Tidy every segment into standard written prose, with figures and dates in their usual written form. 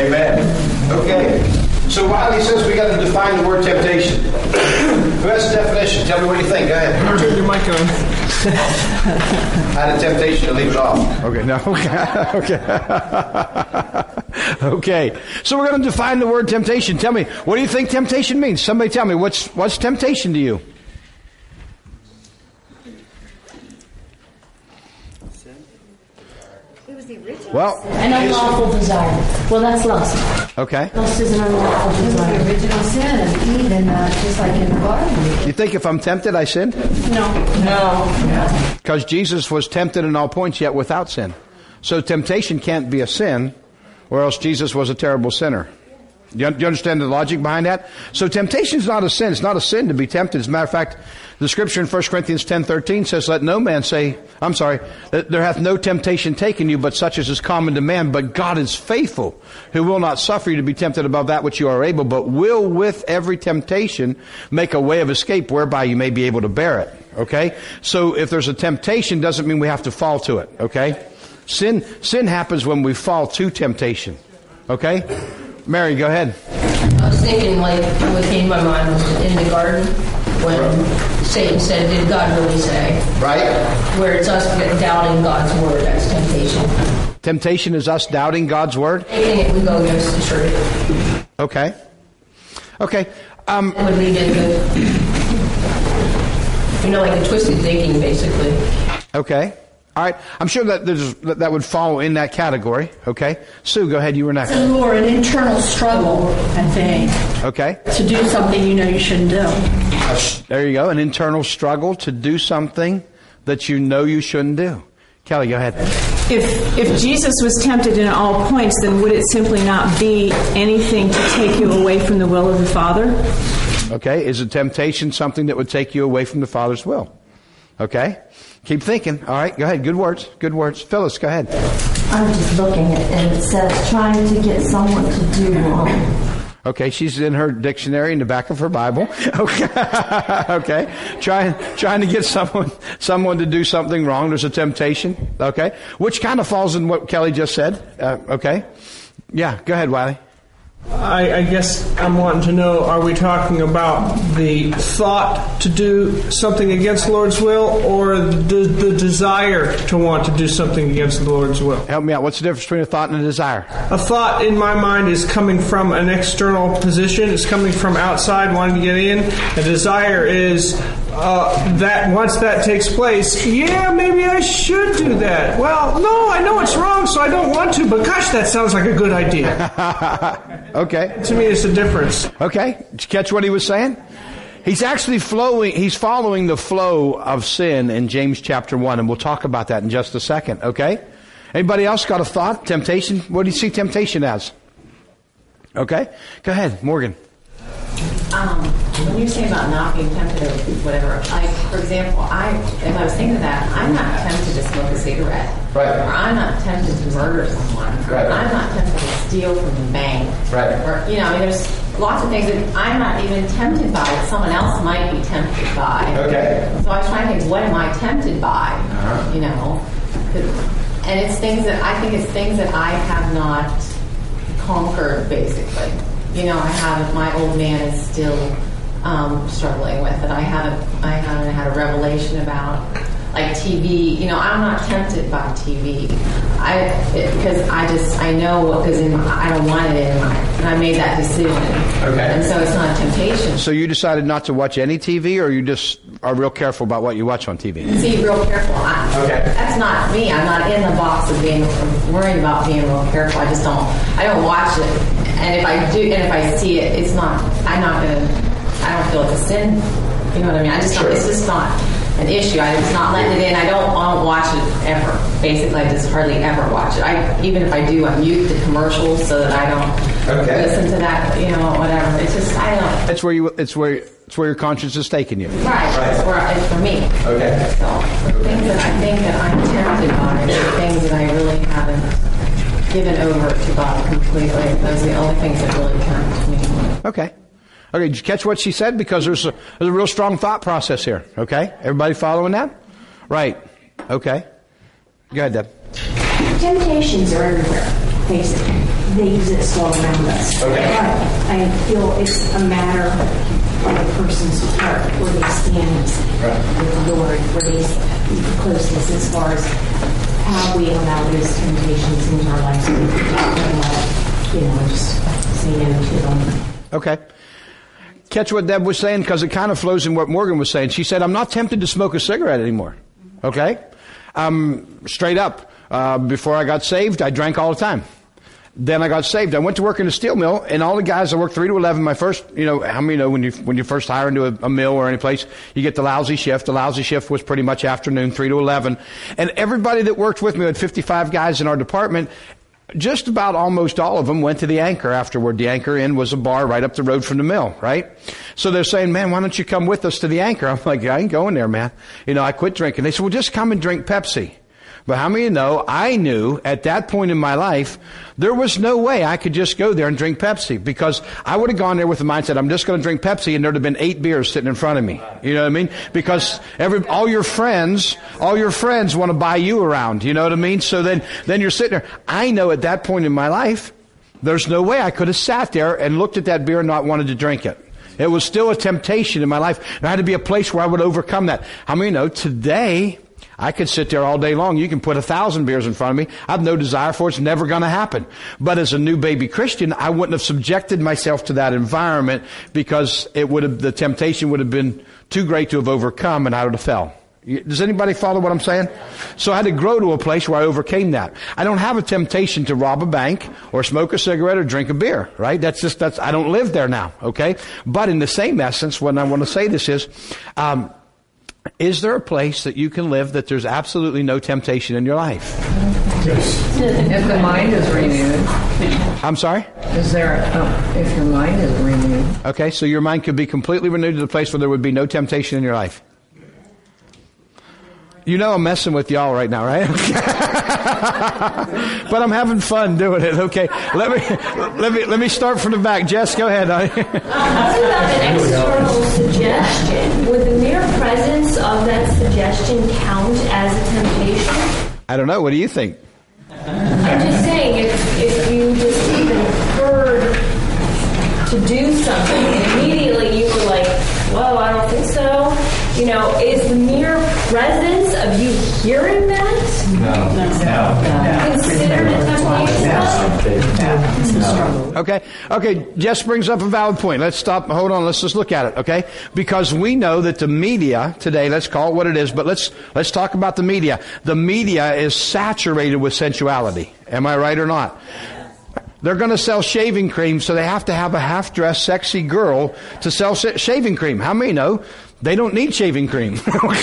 Amen. Okay. So Wiley says we got to define the word temptation. Who has the definition? Tell me what you think. Go ahead. Turn your mic on. I had a temptation to leave it off. Okay, no, okay. Okay. So we're going to define the word temptation. Tell me, what do you think temptation means? Somebody tell me, what's temptation to you? Well, an unlawful desire. Well, that's lust. Okay. Lust is an unlawful desire. The original sin of Eden, just like in the garden. You think if I'm tempted, I sinned? No. Because Jesus was tempted in all points, yet without sin. So temptation can't be a sin, or else Jesus was a terrible sinner. Do you understand the logic behind that? So temptation is not a sin. It's not a sin to be tempted. As a matter of fact, the scripture in 1 Corinthians 10:13 says, let no man say, that there hath no temptation taken you, but such as is common to man. But God is faithful, who will not suffer you to be tempted above that which you are able, but will with every temptation make a way of escape whereby you may be able to bear it. Okay? So if there's a temptation, doesn't mean we have to fall to it. Okay? Sin happens when we fall to temptation. Okay? Mary, go ahead. I was thinking, like, what came to my mind was in the garden when Satan said, did God really say? Right. Where it's us doubting God's word, that's temptation. Temptation is us doubting God's word? Anything if we go against the truth. Okay. Okay. It would lead into, like the twisted thinking, basically. Okay. All right. I'm sure that would fall in that category. Okay. Sue, go ahead. You were next. It's more an internal struggle, I think. Okay. To do something you know you shouldn't do. There you go. An internal struggle to do something that you know you shouldn't do. Kelly, go ahead. If Jesus was tempted in all points, then would it simply not be anything to take you away from the will of the Father? Okay. Is a temptation something that would take you away from the Father's will? Okay. Keep thinking. All right, go ahead. Good words. Good words. Phyllis, go ahead. I'm just looking at it, and it says trying to get someone to do wrong. Okay, she's in her dictionary in the back of her Bible. Okay, okay. Trying to get someone to do something wrong. There's a temptation. Okay, which kind of falls in what Kelly just said. Okay, yeah. Go ahead, Wiley. I guess I'm wanting to know, are we talking about the thought to do something against the Lord's will, or the desire to want to do something against the Lord's will? Help me out. What's the difference between a thought and a desire? A thought in my mind is coming from an external position. It's coming from outside, wanting to get in. A desire is that once that takes place, yeah, maybe I should do that. Well, no, I know it's wrong, so I don't want to, but gosh, that sounds like a good idea. Okay. To me, it's a difference. Okay. Did you catch what he was saying? He's actually he's following the flow of sin in James chapter 1, and we'll talk about that in just a second, okay? Anybody else got a thought? Temptation? What do you see temptation as? Okay. Go ahead, Morgan. When you say about not being tempted or whatever, like, for example, if I was thinking of that, I'm not tempted to smoke a cigarette. Right. Or I'm not tempted to murder someone. Right. I'm not tempted to steal from the bank. Right. Or, there's lots of things that I'm not even tempted by that someone else might be tempted by. Okay. So I was trying to think, what am I tempted by? And it's things that I have not conquered, basically. I haven't. My old man is still struggling with it. I haven't had a revelation about like TV. I'm not tempted by TV. Because I know what goes in. I don't want it in mine, and I made that decision. Okay. And so it's not a temptation. So you decided not to watch any TV, or you just are real careful about what you watch on TV? See, real careful. Okay. That's not me. I'm not in the box of being worried about being real careful. I don't watch it. And if I do, and if I see it, it's not. I don't feel it's a sin. You know what I mean? It's just not an issue. It's not letting it in. I don't watch it ever. Basically, I just hardly ever watch it. Even if I do, I mute the commercials so that I don't listen to that. Whatever. It's just I don't. It's where your conscience is taking you. Right. It's for me. Okay. So the things that I think that I'm tempted by are the things that I really haven't given over to God completely. Those are the only things that really tempt me. Okay. Okay, did you catch what she said? Because there's a real strong thought process here. Okay? Everybody following that? Right. Okay. Go ahead, Deb. Temptations are everywhere, basically. they exist all around us. Okay. But I feel it's a matter of a person's heart, where they stand with the Lord, where they the closeness as far as how we allow those temptations into our lives. Just say no to them. Okay. Catch what Deb was saying, because it kind of flows in what Morgan was saying. She said, I'm not tempted to smoke a cigarette anymore. Okay? Straight up. Before I got saved, I drank all the time. Then I got saved. I went to work in a steel mill, and all the guys, I worked 3 to 11. My first, how many know when you first hire into a mill or any place, you get the lousy shift. The lousy shift was pretty much afternoon, 3 to 11. And everybody that worked with me, we had 55 guys in our department. Just about almost all of them went to the Anchor afterward. The Anchor Inn was a bar right up the road from the mill, right? So they're saying, man, why don't you come with us to the Anchor? I'm like, I ain't going there, man. I quit drinking. They said, well, just come and drink Pepsi. But how many of you know, I knew at that point in my life, there was no way I could just go there and drink Pepsi, because I would have gone there with the mindset, I'm just going to drink Pepsi, and there'd have been 8 beers sitting in front of me. You know what I mean? Because all your friends want to buy you around. You know what I mean? So then you're sitting there. I know at that point in my life, there's no way I could have sat there and looked at that beer and not wanted to drink it. It was still a temptation in my life. There had to be a place where I would overcome that. How many know today, I could sit there all day long. You can put 1,000 beers in front of me. I have no desire for it. It's never going to happen. But as a new baby Christian, I wouldn't have subjected myself to that environment, because the temptation would have been too great to have overcome, and I would have fell. Does anybody follow what I'm saying? So I had to grow to a place where I overcame that. I don't have a temptation to rob a bank or smoke a cigarette or drink a beer, right? I don't live there now, okay? But in the same essence, what I want to say this is there a place that you can live that there's absolutely no temptation in your life? Yes. If the mind is renewed. I'm sorry? If your mind is renewed. Okay, so your mind could be completely renewed to the place where there would be no temptation in your life. I'm messing with y'all right now, right? But I'm having fun doing it. Okay, let me start from the back. Jess, go ahead. What about an external suggestion? Would the mere presence of that suggestion count as a temptation? I don't know. What do you think? I'm just saying, if you just even heard to do something and immediately you were like, whoa, I don't think so. Is the mere presence of you hearing that considered a temptation? Okay. Jess brings up a valid point. Let's stop. Hold on. Let's just look at it. Okay. Because we know that the media today, let's call it what it is, but let's talk about the media. The media is saturated with sensuality. Am I right or not? They're going to sell shaving cream, so they have to have a half-dressed, sexy girl to sell shaving cream. How many know they don't need shaving cream?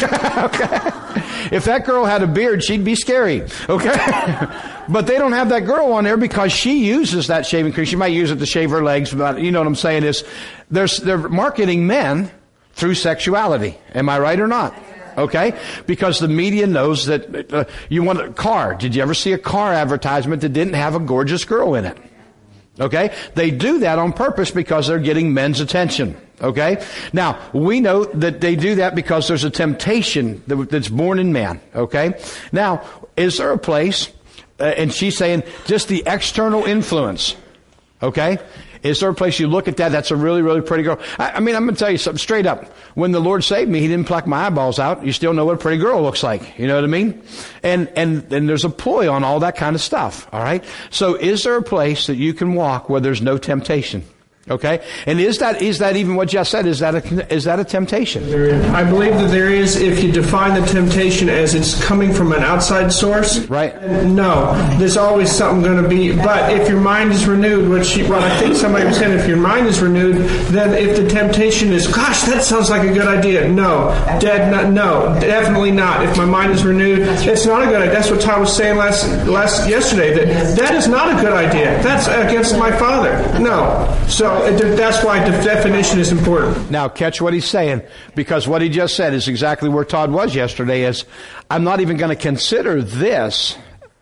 Okay. If that girl had a beard, she'd be scary. Okay. But they don't have that girl on there because she uses that shaving cream. She might use it to shave her legs, but you know what I'm saying is they're marketing men through sexuality. Am I right or not? Okay? Because the media knows that you want a car. Did you ever see a car advertisement that didn't have a gorgeous girl in it? Okay? They do that on purpose because they're getting men's attention. Okay? Now, we know that they do that because there's a temptation that's born in man. Okay? Now, is there a place, and she's saying just the external influence. Okay? Is there a place you look at that's a really, really pretty girl? I mean, I'm going to tell you something straight up. When the Lord saved me, He didn't pluck my eyeballs out. You still know what a pretty girl looks like. You know what I mean? And there's a ploy on all that kind of stuff. All right? So is there a place that you can walk where there's no temptation? Okay? And is that even what Jess said? Is that a temptation? I believe that there is, if you define the temptation as it's coming from an outside source. Right. No. There's always something going to be, but if your mind is renewed, what I think somebody was saying, if your mind is renewed, then if the temptation is, gosh, that sounds like a good idea. No. No. Definitely not. If my mind is renewed, it's not a good idea. That's what Todd was saying yesterday, that is not a good idea. That's against my Father. No. So that's why the definition is important. Now, catch what he's saying, because what he just said is exactly where Todd was yesterday, is I'm not even going to consider this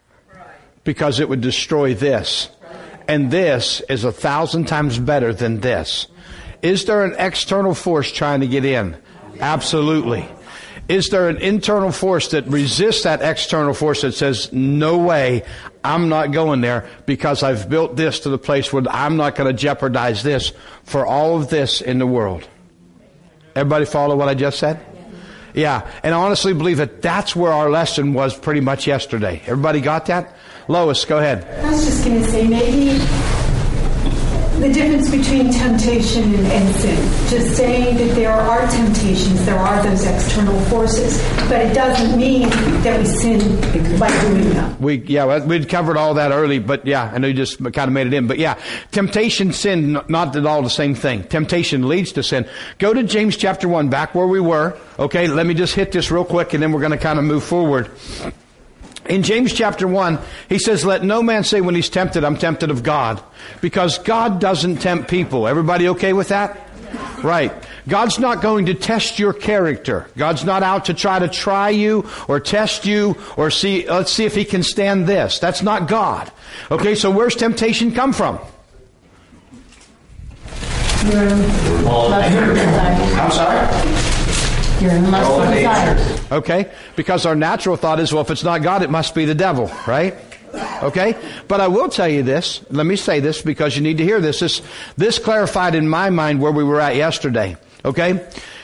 because it would destroy this. And this is 1,000 times better than this. Is there an external force trying to get in? Absolutely. Is there an internal force that resists that external force that says, no way, I'm not going there because I've built this to the place where I'm not going to jeopardize this for all of this in the world? Everybody follow what I just said? Yeah. And I honestly believe that that's where our lesson was pretty much yesterday. Everybody got that? Lois, go ahead. I was just going to say, maybe the difference between temptation and sin. Just saying that there are temptations, there are those external forces, but it doesn't mean that we sin by doing them. We'd covered all that early, but yeah, I know you just kind of made it in. But yeah, temptation, sin, not at all the same thing. Temptation leads to sin. Go to James chapter 1, back where we were. Okay, let me just hit this real quick and then we're going to kind of move forward. In James chapter 1, he says, let no man say when he's tempted, I'm tempted of God. Because God doesn't tempt people. Everybody okay with that? Right. God's not going to test your character. God's not out to try you or test you or let's see if he can stand this. That's not God. Okay, so where's temptation come from? I'm sorry? Your lustful desires. Okay? Because our natural thought is, well, if it's not God, it must be the devil, right? Okay? But I will tell you this. Let me say this because you need to hear this. This clarified in my mind where we were at yesterday. Okay?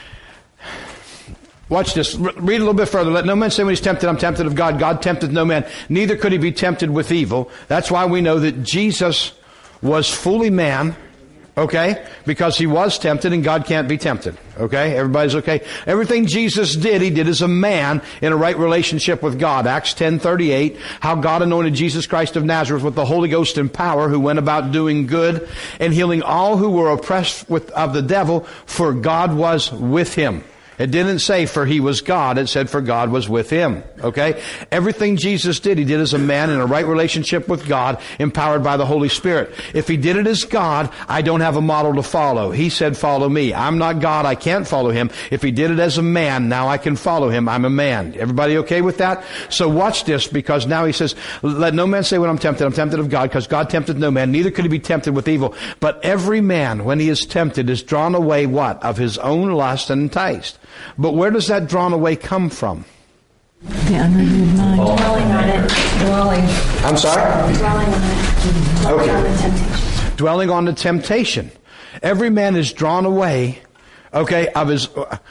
Watch this. Read a little bit further. Let no man say when he's tempted, I'm tempted of God. God tempteth no man. Neither could he be tempted with evil. That's why we know that Jesus was fully man. Okay? Because he was tempted and God can't be tempted. Okay? Everybody's okay? Everything Jesus did, he did as a man in a right relationship with God. Acts 10:38, how God anointed Jesus Christ of Nazareth with the Holy Ghost and power, who went about doing good and healing all who were oppressed of the devil, for God was with him. It didn't say for he was God. It said for God was with him. Okay? Everything Jesus did, he did as a man in a right relationship with God, empowered by the Holy Spirit. If he did it as God, I don't have a model to follow. He said, follow me. I'm not God. I can't follow him. If he did it as a man, now I can follow him. I'm a man. Everybody okay with that? So watch this, because now he says, let no man say when I'm tempted of God, because God tempted no man. Neither could he be tempted with evil. But every man, when he is tempted, is drawn away what? Of his own lust and enticed. But where does that drawn away come from? The unrenewed mind. Dwelling on it. I'm sorry? Dwelling on it. Okay. On the temptation. Dwelling on the temptation. Every man is drawn away, okay, of his...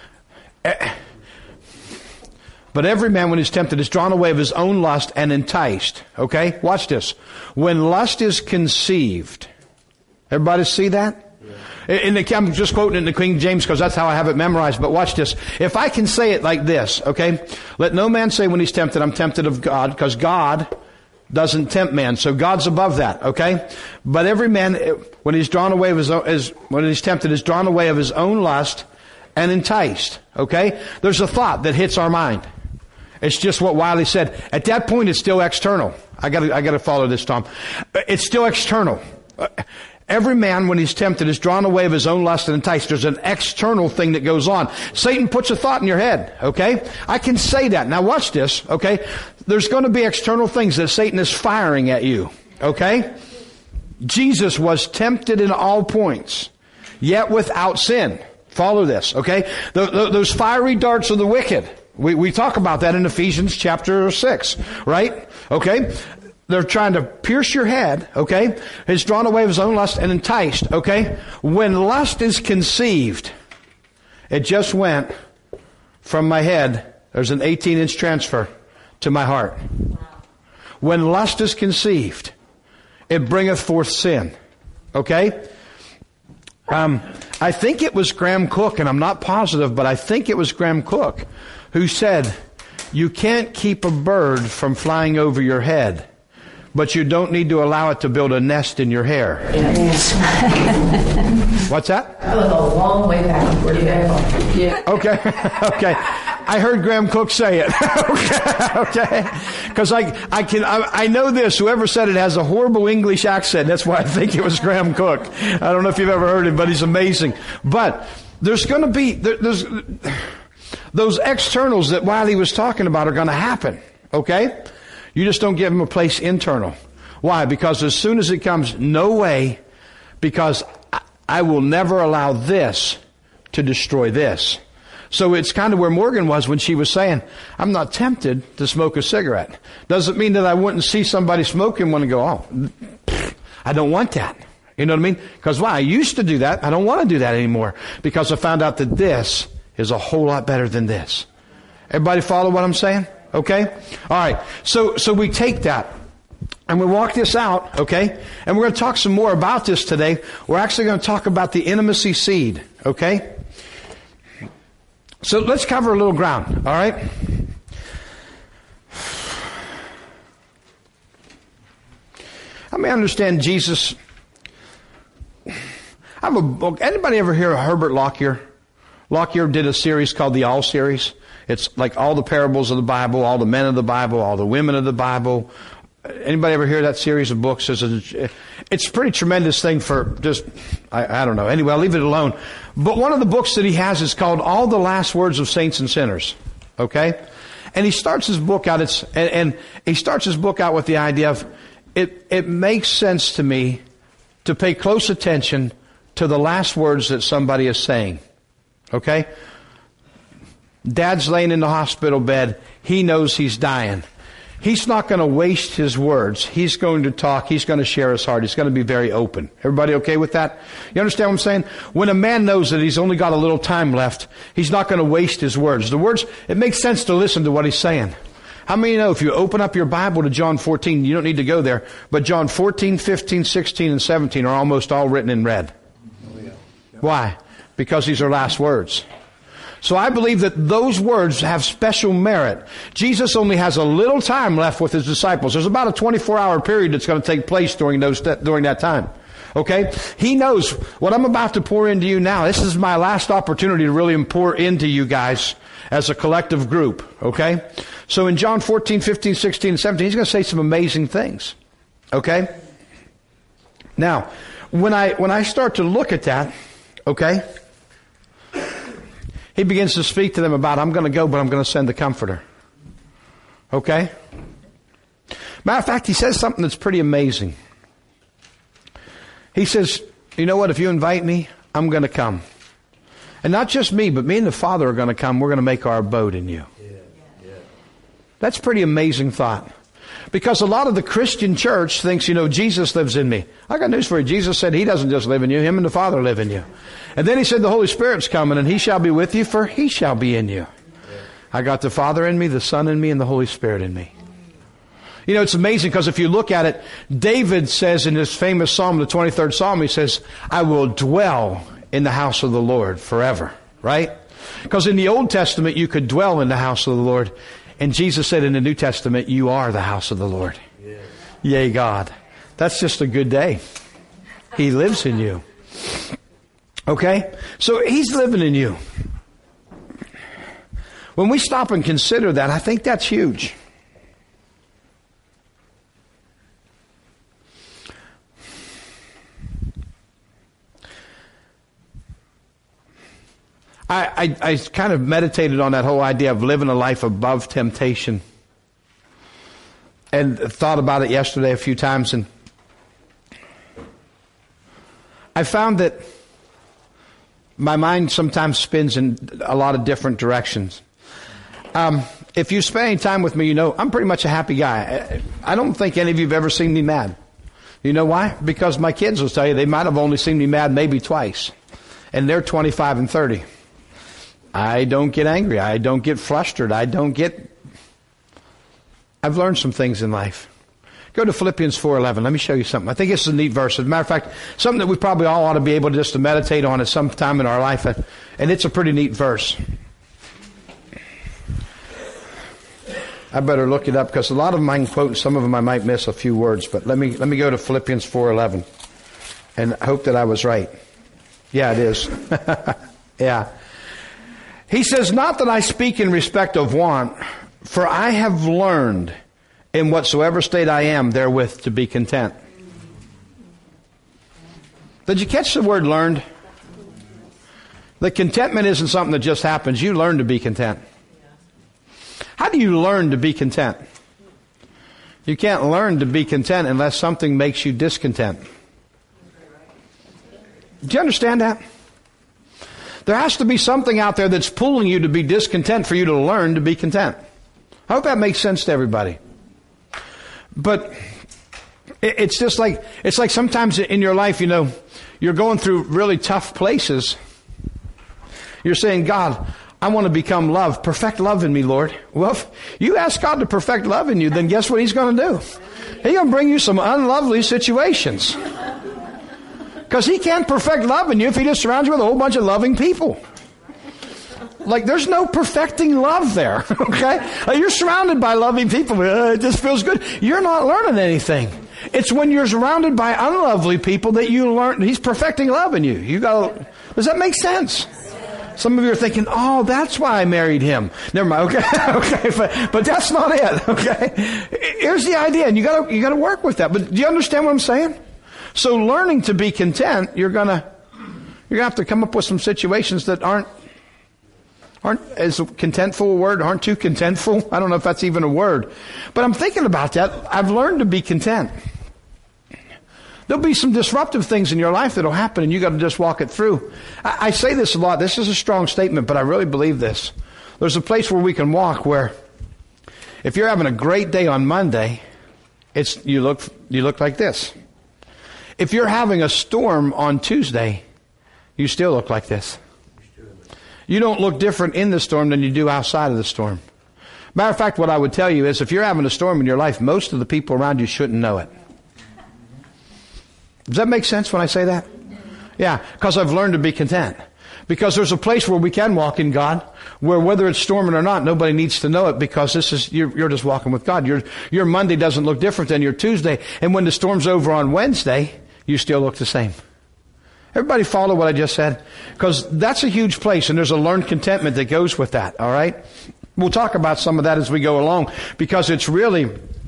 But every man, when he's tempted, is drawn away of his own lust and enticed. Okay? Watch this. When lust is conceived... Everybody see that? I'm just quoting it in the King James because that's how I have it memorized. But watch this. If I can say it like this, okay? Let no man say when he's tempted, I'm tempted of God, because God doesn't tempt man. So God's above that, okay? But every man, when he's drawn away of his own, when he's tempted, is drawn away of his own lust and enticed, okay? There's a thought that hits our mind. It's just what Wiley said. At that point, it's still external. I gotta follow this, Tom. It's still external. Every man, when he's tempted, is drawn away of his own lust and enticed. There's an external thing that goes on. Satan puts a thought in your head, okay? I can say that. Now watch this, okay? There's going to be external things that Satan is firing at you, okay? Jesus was tempted in all points, yet without sin. Follow this, okay? Those fiery darts of the wicked. We talk about that in Ephesians chapter 6, right? Okay? They're trying to pierce your head, okay? He's drawn away of his own lust and enticed, okay? When lust is conceived, it just went from my head, there's an 18-inch transfer to my heart. When lust is conceived, it bringeth forth sin, okay? I think it was Graham Cook, and I'm not positive, but I think it was Graham Cook who said, you can't keep a bird from flying over your head, but you don't need to allow it to build a nest in your hair. Yes. What's that? That was a long way back before you got. Yeah. Okay. Okay. I heard Graham Cook say it. Okay. Because I know this. Whoever said it has a horrible English accent. That's why I think it was Graham Cook. I don't know if you've ever heard him, but he's amazing. But there's going to be, there's those externals that Wiley was talking about are going to happen. Okay? You just don't give them a place internal. Why? Because as soon as it comes, no way, because I will never allow this to destroy this. So it's kind of where Morgan was when she was saying, I'm not tempted to smoke a cigarette. Doesn't mean that I wouldn't see somebody smoking one and go, oh, I don't want that. You know what I mean? Because why? I used to do that. I don't want to do that anymore because I found out that this is a whole lot better than this. Everybody follow what I'm saying? Okay? All right. So we take that and we walk this out, okay? And we're going to talk some more about this today. We're actually going to talk about the intimacy seed, okay? So let's cover a little ground, all right? I may understand Jesus. I have a book. Anybody ever hear of Herbert Lockyer? Lockyer did a series called the All Series. It's like all the parables of the Bible, all the men of the Bible, all the women of the Bible. Anybody ever hear that series of books? It's a pretty tremendous thing for just, I don't know. Anyway, I'll leave it alone. But one of the books that he has is called All the Last Words of Saints and Sinners. Okay? And he starts his book out, and he starts his book out with the idea of, it makes sense to me to pay close attention to the last words that somebody is saying. Okay? Dad's laying in the hospital bed. He knows he's dying. He's not going to waste his words. He's going to talk. He's going to share his heart. He's going to be very open. Everybody okay with that? You understand what I'm saying? When a man knows that he's only got a little time left, he's not going to waste his words. The words, it makes sense to listen to what he's saying. How many know if you open up your Bible to John 14, you don't need to go there, but John 14, 15, 16, and 17 are almost all written in red. Why? Because these are last words. So I believe that those words have special merit. Jesus only has a little time left with his disciples. There's about a 24-hour period that's going to take place during that time. Okay? He knows what I'm about to pour into you now. This is my last opportunity to really pour into you guys as a collective group. Okay? So in John 14, 15, 16, and 17, he's going to say some amazing things. Okay? Now, when I start to look at that, okay, he begins to speak to them about, I'm going to go, but I'm going to send the Comforter. Okay? Matter of fact, he says something that's pretty amazing. He says, you know what, if you invite me, I'm going to come. And not just me, but me and the Father are going to come. We're going to make our abode in you. That's a pretty amazing thought. Because a lot of the Christian church thinks, Jesus lives in me. I got news for you. Jesus said he doesn't just live in you. Him and the Father live in you. And then he said the Holy Spirit's coming and he shall be with you, for he shall be in you. I got the Father in me, the Son in me, and the Holy Spirit in me. It's amazing because if you look at it, David says in his famous psalm, the 23rd Psalm, he says, I will dwell in the house of the Lord forever. Right? Because in the Old Testament, you could dwell in the house of the Lord. And Jesus said in the New Testament, you are the house of the Lord. Yes. Yea, God. That's just a good day. He lives in you. Okay? So he's living in you. When we stop and consider that, I think that's huge. I kind of meditated on that whole idea of living a life above temptation. And thought about it yesterday a few times. And I found that my mind sometimes spins in a lot of different directions. If you spend any time with me, I'm pretty much a happy guy. I don't think any of you have ever seen me mad. You know why? Because my kids will tell you they might have only seen me mad maybe twice. And they're 25 and 30. I don't get angry. I don't get flustered. I've learned some things in life. Go to Philippians 4:11. Let me show you something. I think it's a neat verse. As a matter of fact, something that we probably all ought to be able to just to meditate on at some time in our life. And it's a pretty neat verse. I better look it up because a lot of them I can quote and some of them I might miss a few words. But let me go to Philippians 4:11. And I hope that I was right. Yeah, it is. Yeah. He says, not that I speak in respect of want, for I have learned in whatsoever state I am therewith to be content. Did you catch the word learned? The contentment isn't something that just happens. You learn to be content. How do you learn to be content? You can't learn to be content unless something makes you discontent. Do you understand that? There has to be something out there that's pulling you to be discontent for you to learn to be content. I hope that makes sense to everybody. But it's just like, it's like sometimes in your life, you're going through really tough places. You're saying, God, I want to become love. Perfect love in me, Lord. Well, if you ask God to perfect love in you, then guess what He's going to do? He's going to bring you some unlovely situations. Because He can't perfect love in you if He just surrounds you with a whole bunch of loving people. Like, there's no perfecting love there, okay? You're surrounded by loving people. It just feels good. You're not learning anything. It's when you're surrounded by unlovely people that you learn. He's perfecting love in you. Does that make sense? Some of you are thinking, oh, that's why I married him. Never mind. Okay, but that's not it. Okay, here's the idea, and you gotta work with that. But do you understand what I'm saying? So, learning to be content, you're gonna have to come up with some situations that aren't as contentful a word, aren't too contentful. I don't know if that's even a word, but I'm thinking about that. I've learned to be content. There'll be some disruptive things in your life that'll happen, and you got to just walk it through. I say this a lot. This is a strong statement, but I really believe this. There's a place where we can walk where, if you're having a great day on Monday, you look like this. If you're having a storm on Tuesday, you still look like this. You don't look different in the storm than you do outside of the storm. Matter of fact, what I would tell you is, if you're having a storm in your life, most of the people around you shouldn't know it. Does that make sense when I say that? Yeah, because I've learned to be content. Because there's a place where we can walk in God, where whether it's storming or not, nobody needs to know it, because you're just walking with God. Your Monday doesn't look different than your Tuesday, and when the storm's over on Wednesday, you still look the same. Everybody follow what I just said? Because that's a huge place, and there's a learned contentment that goes with that, all right? We'll talk about some of that as we go along, because it's really...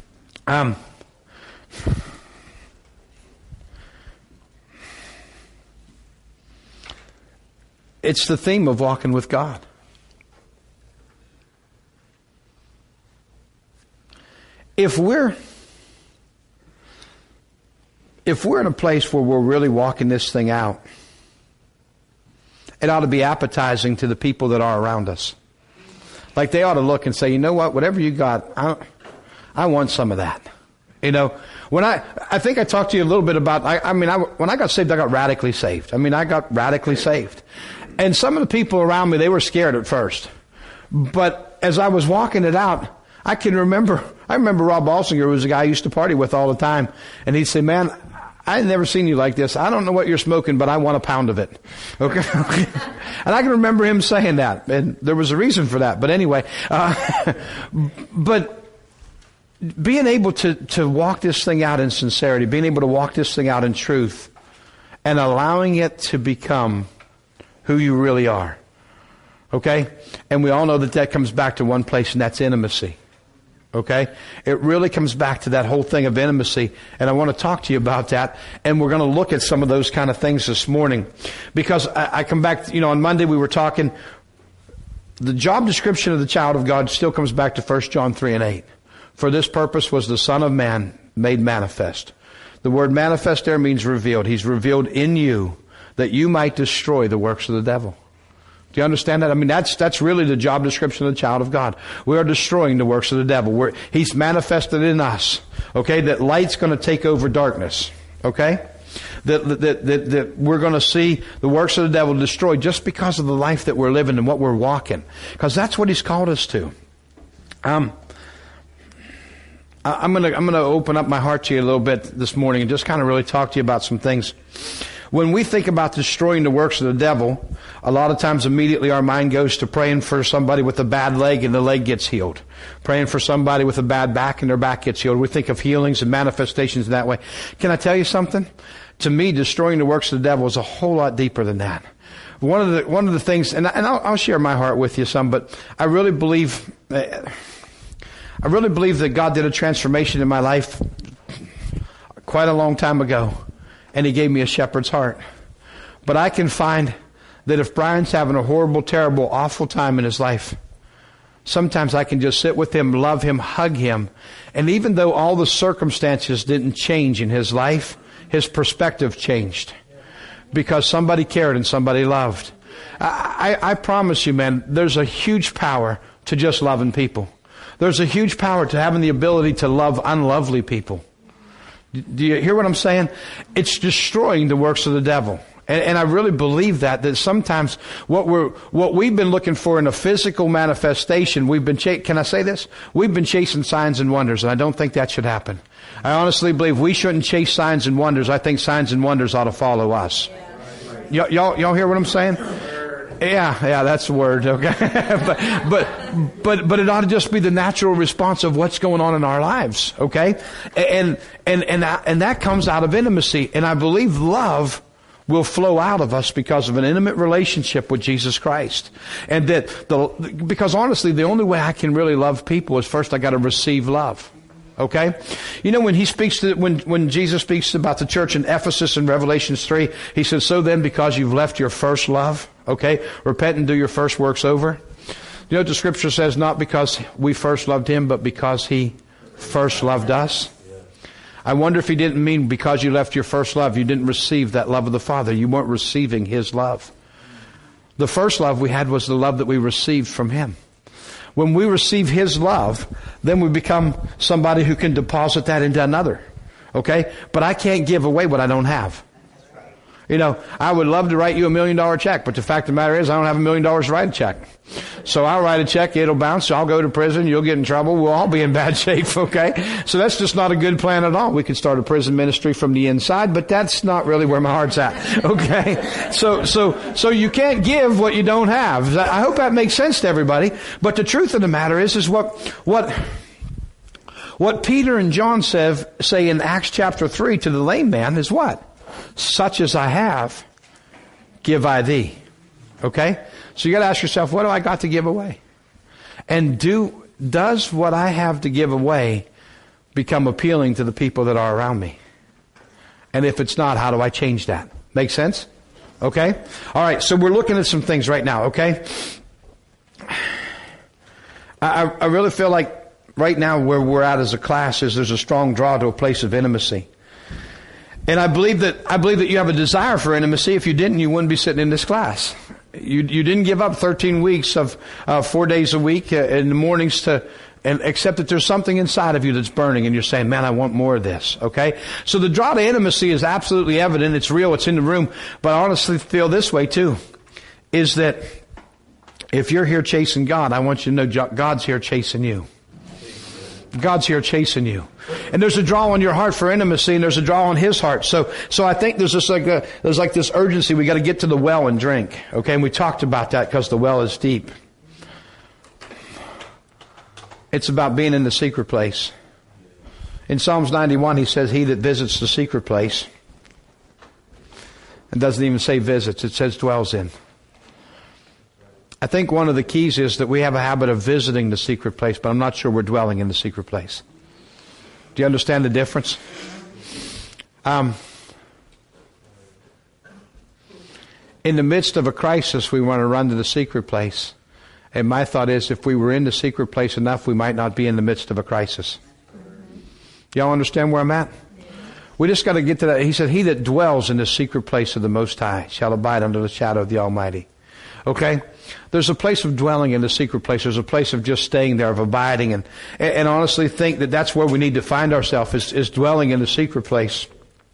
It's the theme of walking with God. If we're in a place where we're really walking this thing out, it ought to be appetizing to the people that are around us. Like, they ought to look and say, you know what, whatever you got, I want some of that. When I think I talked to you a little bit about, when I got saved, I got radically saved. I got radically saved. And some of the people around me, they were scared at first. But as I was walking it out, I remember Rob Balsinger, who was a guy I used to party with all the time. And he'd say, man, I've never seen you like this. I don't know what you're smoking, but I want a pound of it. Okay? And I can remember him saying that. And there was a reason for that. But anyway, but being able to walk this thing out in sincerity, being able to walk this thing out in truth, and allowing it to become who you really are. Okay? And we all know that comes back to one place, and that's intimacy. Okay? It really comes back to that whole thing of intimacy, and I want to talk to you about that, and we're going to look at some of those kind of things this morning. Because I come back, on Monday we were talking, the job description of the child of God still comes back to 1 John 3:8. For this purpose was the Son of Man made manifest. The word manifest there means revealed. He's revealed in you that you might destroy the works of the devil. Do you understand that? That's really the job description of the child of God. We are destroying the works of the devil. He's manifested in us. Okay? That light's going to take over darkness. Okay? That we're going to see the works of the devil destroyed just because of the life that we're living and what we're walking. Because that's what He's called us to. I'm going to open up my heart to you a little bit this morning and just kind of really talk to you about some things. When we think about destroying the works of the devil, a lot of times immediately our mind goes to praying for somebody with a bad leg and the leg gets healed. Praying for somebody with a bad back and their back gets healed. We think of healings and manifestations that way. Can I tell you something? To me, destroying the works of the devil is a whole lot deeper than that. One of the things, and I'll share my heart with you some, but I really believe that God did a transformation in my life quite a long time ago. And He gave me a shepherd's heart. But I can find that if Brian's having a horrible, terrible, awful time in his life, sometimes I can just sit with him, love him, hug him. And even though all the circumstances didn't change in his life, his perspective changed. Because somebody cared and somebody loved. I promise you, man, there's a huge power to just loving people. There's a huge power to having the ability to love unlovely people. Do you hear what I'm saying? It's destroying the works of the devil. And I really believe that sometimes what we've been looking for in a physical manifestation, can I say this? We've been chasing signs and wonders, and I don't think that should happen. I honestly believe we shouldn't chase signs and wonders. I think signs and wonders ought to follow us. Y'all hear what I'm saying? Yeah, that's the word, okay? but it ought to just be the natural response of what's going on in our lives, okay? And that comes out of intimacy. And I believe love will flow out of us because of an intimate relationship with Jesus Christ. And because honestly, the only way I can really love people is first I got to receive love. Okay? You know, when Jesus speaks about the church in Ephesus in Revelation 3, he says, so then because you've left your first love, okay, repent and do your first works over. You know what the scripture says? Not because we first loved him, but because he first loved us. I wonder if he didn't mean because you left your first love, you didn't receive that love of the Father. You weren't receiving his love. The first love we had was the love that we received from him. When we receive his love, then we become somebody who can deposit that into another. Okay? But I can't give away what I don't have. You know, I would love to write you $1 million check, but the fact of the matter is I don't have $1 million to write a check. So I'll write a check, it'll bounce, I'll go to prison, you'll get in trouble, we'll all be in bad shape, okay? So that's just not a good plan at all. We could start a prison ministry from the inside, but that's not really where my heart's at, okay? So you can't give what you don't have. I hope that makes sense to everybody. But the truth of the matter is what Peter and John say in Acts chapter 3 to the lame man is what? Such as I have, give I thee. Okay? So you got to ask yourself, what do I got to give away? And does what I have to give away become appealing to the people that are around me? And if it's not, how do I change that? Make sense? Okay? All right, so we're looking at some things right now, okay? I really feel like right now where we're at as a class is there's a strong draw to a place of intimacy. And I believe that you have a desire for intimacy. If you didn't, you wouldn't be sitting in this class. You didn't give up 13 weeks of 4 days a week in the mornings except that there's something inside of you that's burning and you're saying, man, I want more of this. Okay? So the draw to intimacy is absolutely evident. It's real. It's in the room. But I honestly feel this way too, is that if you're here chasing God, I want you to know God's here chasing you. God's here chasing you. And there's a draw on your heart for intimacy, and there's a draw on his heart. So I think there's this this urgency. We got to get to the well and drink. Okay, and we talked about that because the well is deep. It's about being in the secret place. In Psalms 91, he says, he that visits the secret place. It doesn't even say visits, it says dwells in. I think one of the keys is that we have a habit of visiting the secret place, but I'm not sure we're dwelling in the secret place. Do you understand the difference? In the midst of a crisis, we want to run to the secret place. And my thought is, if we were in the secret place enough, we might not be in the midst of a crisis. Y'all understand where I'm at? We just got to get to that. He said, he that dwells in the secret place of the Most High shall abide under the shadow of the Almighty. Okay? There's a place of dwelling in the secret place. There's a place of just staying there, of abiding. And honestly think that that's where we need to find ourselves, is dwelling in the secret place.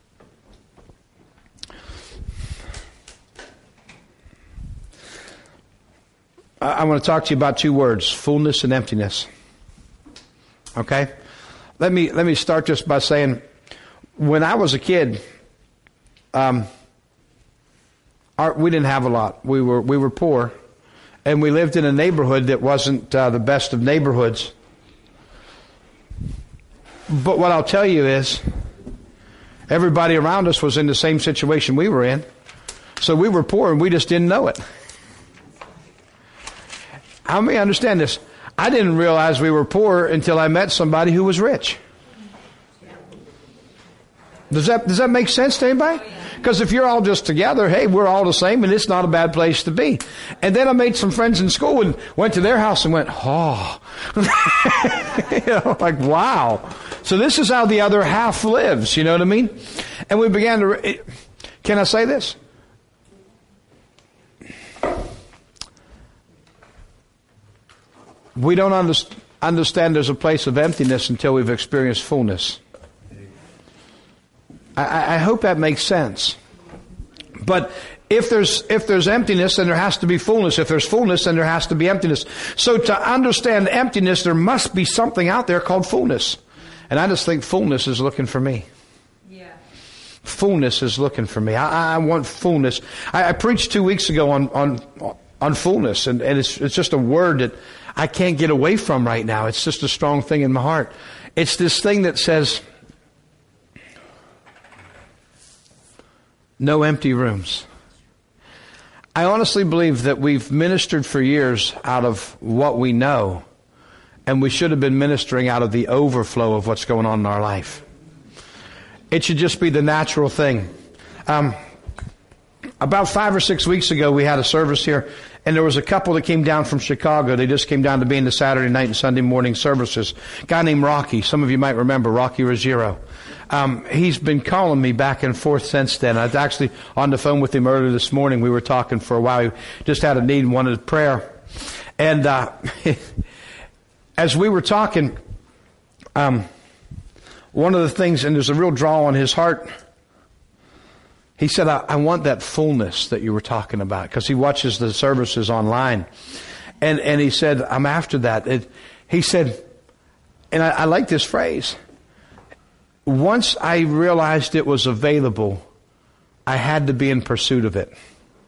I want to talk to you about two words, fullness and emptiness. Okay? Let me start just by saying, when I was a kid, we didn't have a lot. We were poor, and we lived in a neighborhood that wasn't the best of neighborhoods. But what I'll tell you is, everybody around us was in the same situation we were in. So we were poor, and we just didn't know it. How many understand this? I didn't realize we were poor until I met somebody who was rich. Does that make sense to anybody? Because if you're all just together, hey, we're all the same, and it's not a bad place to be. And then I made some friends in school and went to their house and went, oh. Like, wow. So this is how the other half lives, you know what I mean? And we began to, can I say this? We don't understand there's a place of emptiness until we've experienced fullness. I hope that makes sense. But if there's emptiness, then there has to be fullness. If there's fullness, then there has to be emptiness. So to understand emptiness, there must be something out there called fullness. And I just think fullness is looking for me. Yeah. Fullness is looking for me. I want fullness. I preached 2 weeks ago on fullness, and it's just a word that I can't get away from right now. It's just a strong thing in my heart. It's this thing that says, no empty rooms. I honestly believe that we've ministered for years out of what we know, and we should have been ministering out of the overflow of what's going on in our life. It should just be the natural thing. About 5 or 6 weeks ago, we had a service here, and there was a couple that came down from Chicago. They just came down to be in the Saturday night and Sunday morning services. A guy named Rocky. Some of you might remember Rocky Ruggiero. He's been calling me back and forth since then. I was actually on the phone with him earlier this morning. We were talking for a while. He just had a need and wanted prayer. And as we were talking, one of the things, and there's a real draw on his heart, he said, I want that fullness that you were talking about, because he watches the services online. And he said, I'm after that. He said, and I like this phrase, once I realized it was available, I had to be in pursuit of it.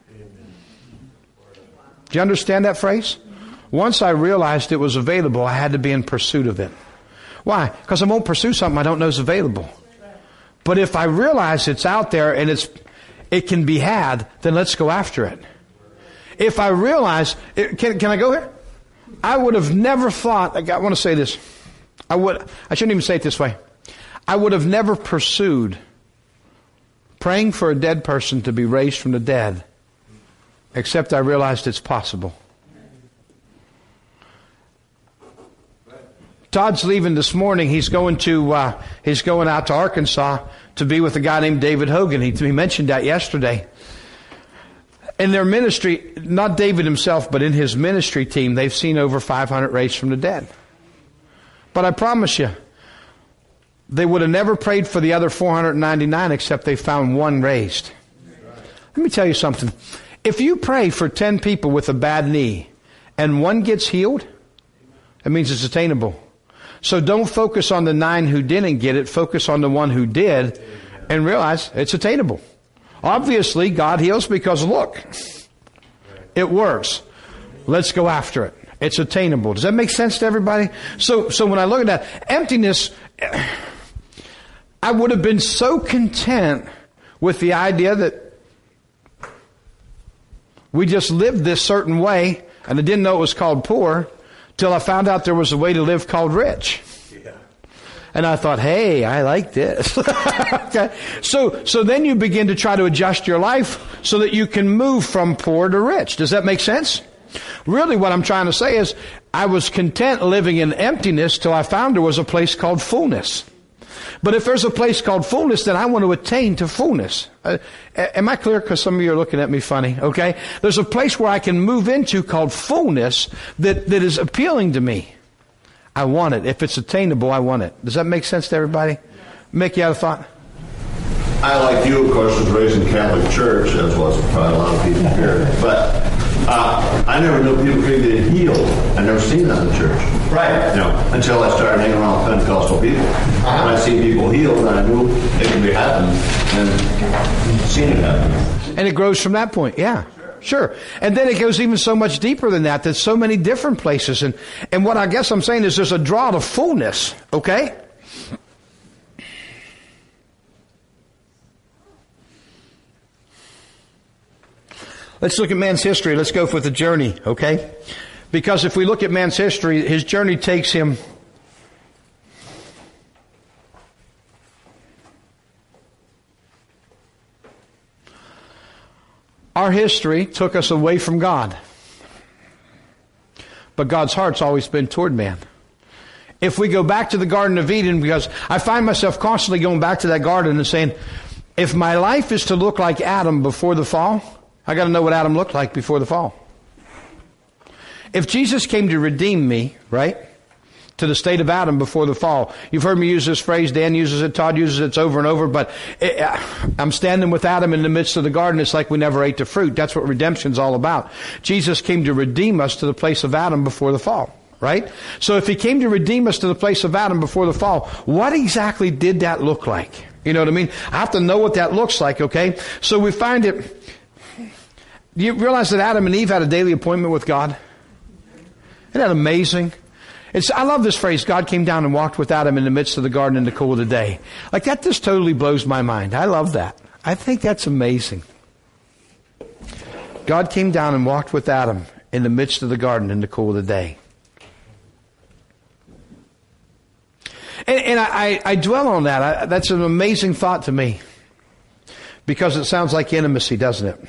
Do you understand that phrase? Once I realized it was available, I had to be in pursuit of it. Why? Because I won't pursue something I don't know is available. But if I realize it's out there and it can be had, then let's go after it. If I realize, can I go here? I would have never thought, I want to say this. I shouldn't even say it this way. I would have never pursued praying for a dead person to be raised from the dead, except I realized it's possible. Todd's leaving this morning. He's going out to Arkansas to be with a guy named David Hogan. He mentioned that yesterday. In their ministry, not David himself, but in his ministry team, they've seen over 500 raised from the dead. But I promise you, they would have never prayed for the other 499 except they found one raised. Let me tell you something. If you pray for 10 people with a bad knee and one gets healed, it means it's attainable. So don't focus on the 9 who didn't get it. Focus on the one who did and realize it's attainable. Obviously, God heals because, look, it works. Let's go after it. It's attainable. Does that make sense to everybody? So when I look at that, emptiness, I would have been so content with the idea that we just lived this certain way, and I didn't know it was called poor, till I found out there was a way to live called rich. Yeah. And I thought, hey, I like this. Okay. So then you begin to try to adjust your life so that you can move from poor to rich. Does that make sense? Really what I'm trying to say is I was content living in emptiness till I found there was a place called fullness. But if there's a place called fullness, then I want to attain to fullness. Am I clear? Because some of you are looking at me funny, okay? There's a place where I can move into called fullness that is appealing to me. I want it. If it's attainable, I want it. Does that make sense to everybody? Make you out of thought? I, like you, of course, was raised in Catholic Church, as was probably a lot of people here. But I never knew people could get healed. I never seen that in the church. Right. You know, until I started hanging around with Pentecostal people. Uh-huh. When I see people healed, and I knew it could be happening, and seen it happen. And it grows from that point, yeah. Sure. And then it goes even so much deeper than that. There's so many different places. And what I guess I'm saying is there's a draw to fullness, okay? Let's look at man's history. Let's go for the journey, okay? Because if we look at man's history, his journey takes him our history took us away from God. But God's heart's always been toward man. If we go back to the Garden of Eden, because I find myself constantly going back to that garden and saying, if my life is to look like Adam before the fall, I got to know what Adam looked like before the fall. If Jesus came to redeem me, right, to the state of Adam before the fall. You've heard me use this phrase. Dan uses it. Todd uses it. It's over and over. But I'm standing with Adam in the midst of the garden. It's like we never ate the fruit. That's what redemption's all about. Jesus came to redeem us to the place of Adam before the fall. Right? So if he came to redeem us to the place of Adam before the fall, what exactly did that look like? You know what I mean? I have to know what that looks like, okay? So we find it. Do you realize that Adam and Eve had a daily appointment with God? Isn't that amazing? I love this phrase, God came down and walked with Adam in the midst of the garden in the cool of the day. Like that just totally blows my mind. I love that. I think that's amazing. God came down and walked with Adam in the midst of the garden in the cool of the day. And I dwell on that. That's an amazing thought to me. Because it sounds like intimacy, doesn't it?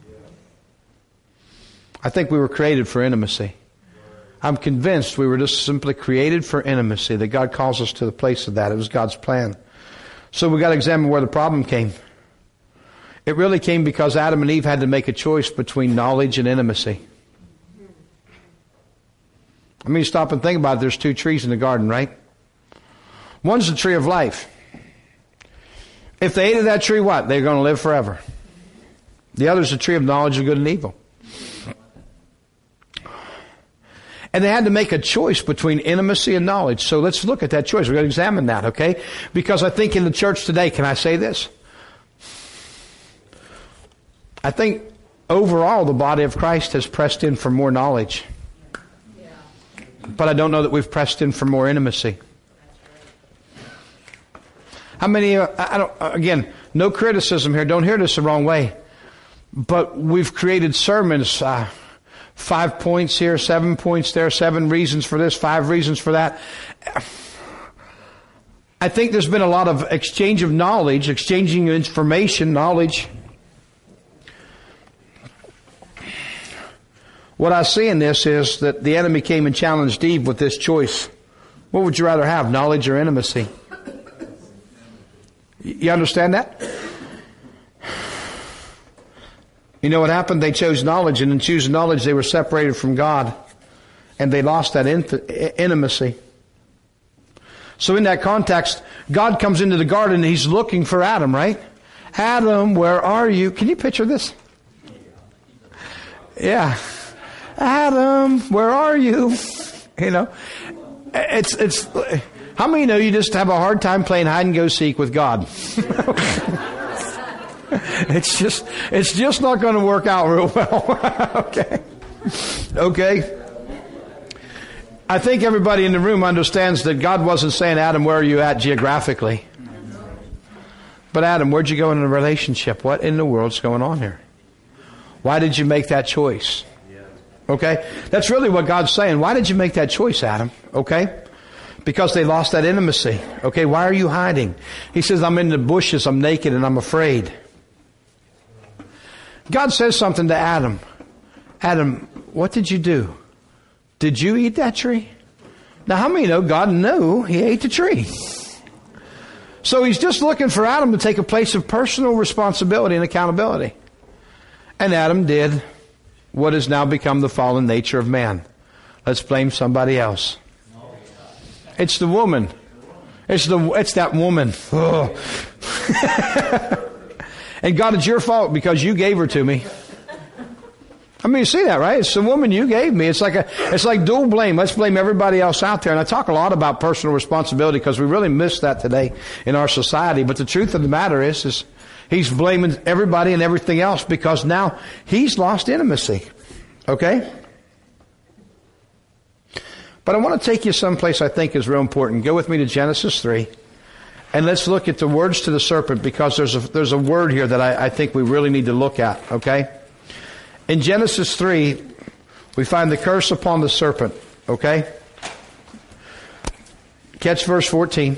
I think we were created for intimacy. I'm convinced we were just simply created for intimacy, that God calls us to the place of that. It was God's plan. So we've got to examine where the problem came. It really came because Adam and Eve had to make a choice between knowledge and intimacy. I mean, stop and think about it. There's 2 trees in the garden, right? One's the tree of life. If they ate of that tree, what? They're going to live forever. The other's the tree of knowledge of good and evil. And they had to make a choice between intimacy and knowledge. So let's look at that choice. We're going to examine that, okay? Because I think in the church today, can I say this? I think overall the body of Christ has pressed in for more knowledge. But I don't know that we've pressed in for more intimacy. How many, again, no criticism here. Don't hear this the wrong way. But we've created sermons, 5 points here, 7 points there, 7 reasons for this, 5 reasons for that. I think there's been a lot of exchange of knowledge, exchanging information, knowledge. What I see in this is that the enemy came and challenged Eve with this choice. What would you rather have, knowledge or intimacy? You understand that? You know what happened? They chose knowledge, and in choosing knowledge, they were separated from God, and they lost that intimacy. So in that context, God comes into the garden, and He's looking for Adam, right? Adam, where are you? Can you picture this? Yeah. Adam, where are you? You know, it's. How many know you just have a hard time playing hide and go seek with God? It's just not going to work out real well. Okay. I think everybody in the room understands that God wasn't saying, Adam, where are you at geographically? But Adam, where'd you go in a relationship? What in the world's going on here? Why did you make that choice? Okay? That's really what God's saying. Why did you make that choice, Adam? Okay? Because they lost that intimacy. Okay, why are you hiding? He says, I'm in the bushes, I'm naked, and I'm afraid. God says something to Adam. Adam, what did you do? Did you eat that tree? Now, how many know God knew he ate the tree? So He's just looking for Adam to take a place of personal responsibility and accountability. And Adam did what has now become the fallen nature of man. Let's blame somebody else. It's the woman. It's that woman. Oh. And God, it's your fault because you gave her to me. I mean, you see that, right? It's the woman you gave me. It's like dual blame. Let's blame everybody else out there. And I talk a lot about personal responsibility because we really miss that today in our society. But the truth of the matter is he's blaming everybody and everything else because now he's lost intimacy. Okay? But I want to take you someplace I think is real important. Go with me to Genesis 3. And let's look at the words to the serpent because there's a word here that I think we really need to look at. Okay? In Genesis 3, we find the curse upon the serpent. Okay? Catch verse 14.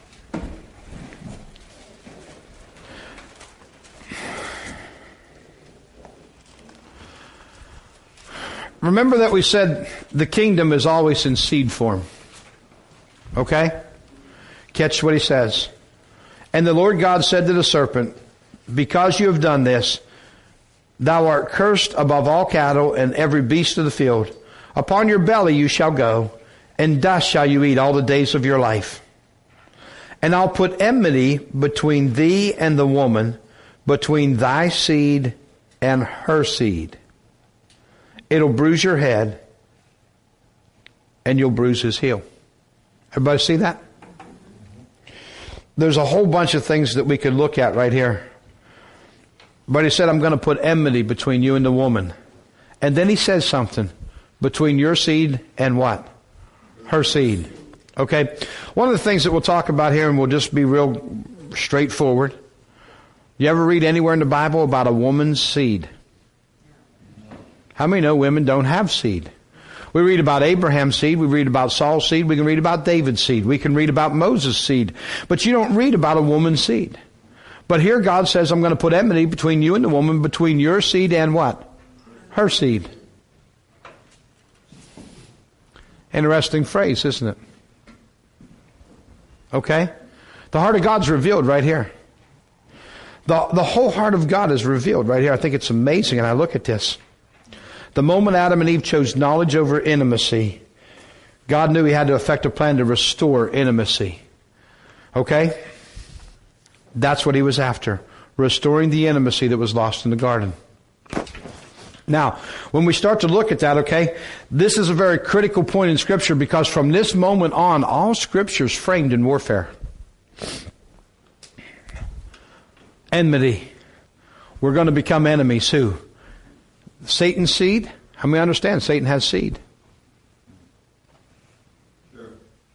Remember that we said the kingdom is always in seed form. Okay? Catch what he says. And the Lord God said to the serpent, because you have done this, thou art cursed above all cattle and every beast of the field. Upon your belly you shall go, and dust shall you eat all the days of your life. And I'll put enmity between thee and the woman, between thy seed and her seed. It'll bruise your head, and you'll bruise his heel. Everybody see that? There's a whole bunch of things that we could look at right here. But he said, I'm going to put enmity between you and the woman. And then he says something. Between your seed and what? Her seed. Okay? One of the things that we'll talk about here, and we'll just be real straightforward. You ever read anywhere in the Bible about a woman's seed? How many know women don't have seed? We read about Abraham's seed. We read about Saul's seed. We can read about David's seed. We can read about Moses' seed. But you don't read about a woman's seed. But here God says, I'm going to put enmity between you and the woman, between your seed and what? Her seed. Interesting phrase, isn't it? Okay? The heart of God's revealed right here. The whole heart of God is revealed right here. I think it's amazing, and I look at this. The moment Adam and Eve chose knowledge over intimacy, God knew he had to effect a plan to restore intimacy. Okay? That's what he was after. Restoring the intimacy that was lost in the garden. Now, when we start to look at that, okay, this is a very critical point in Scripture, because from this moment on, all Scripture is framed in warfare. Enmity. We're going to become enemies. Who? Satan's seed? How many understand Satan has seed? Sure.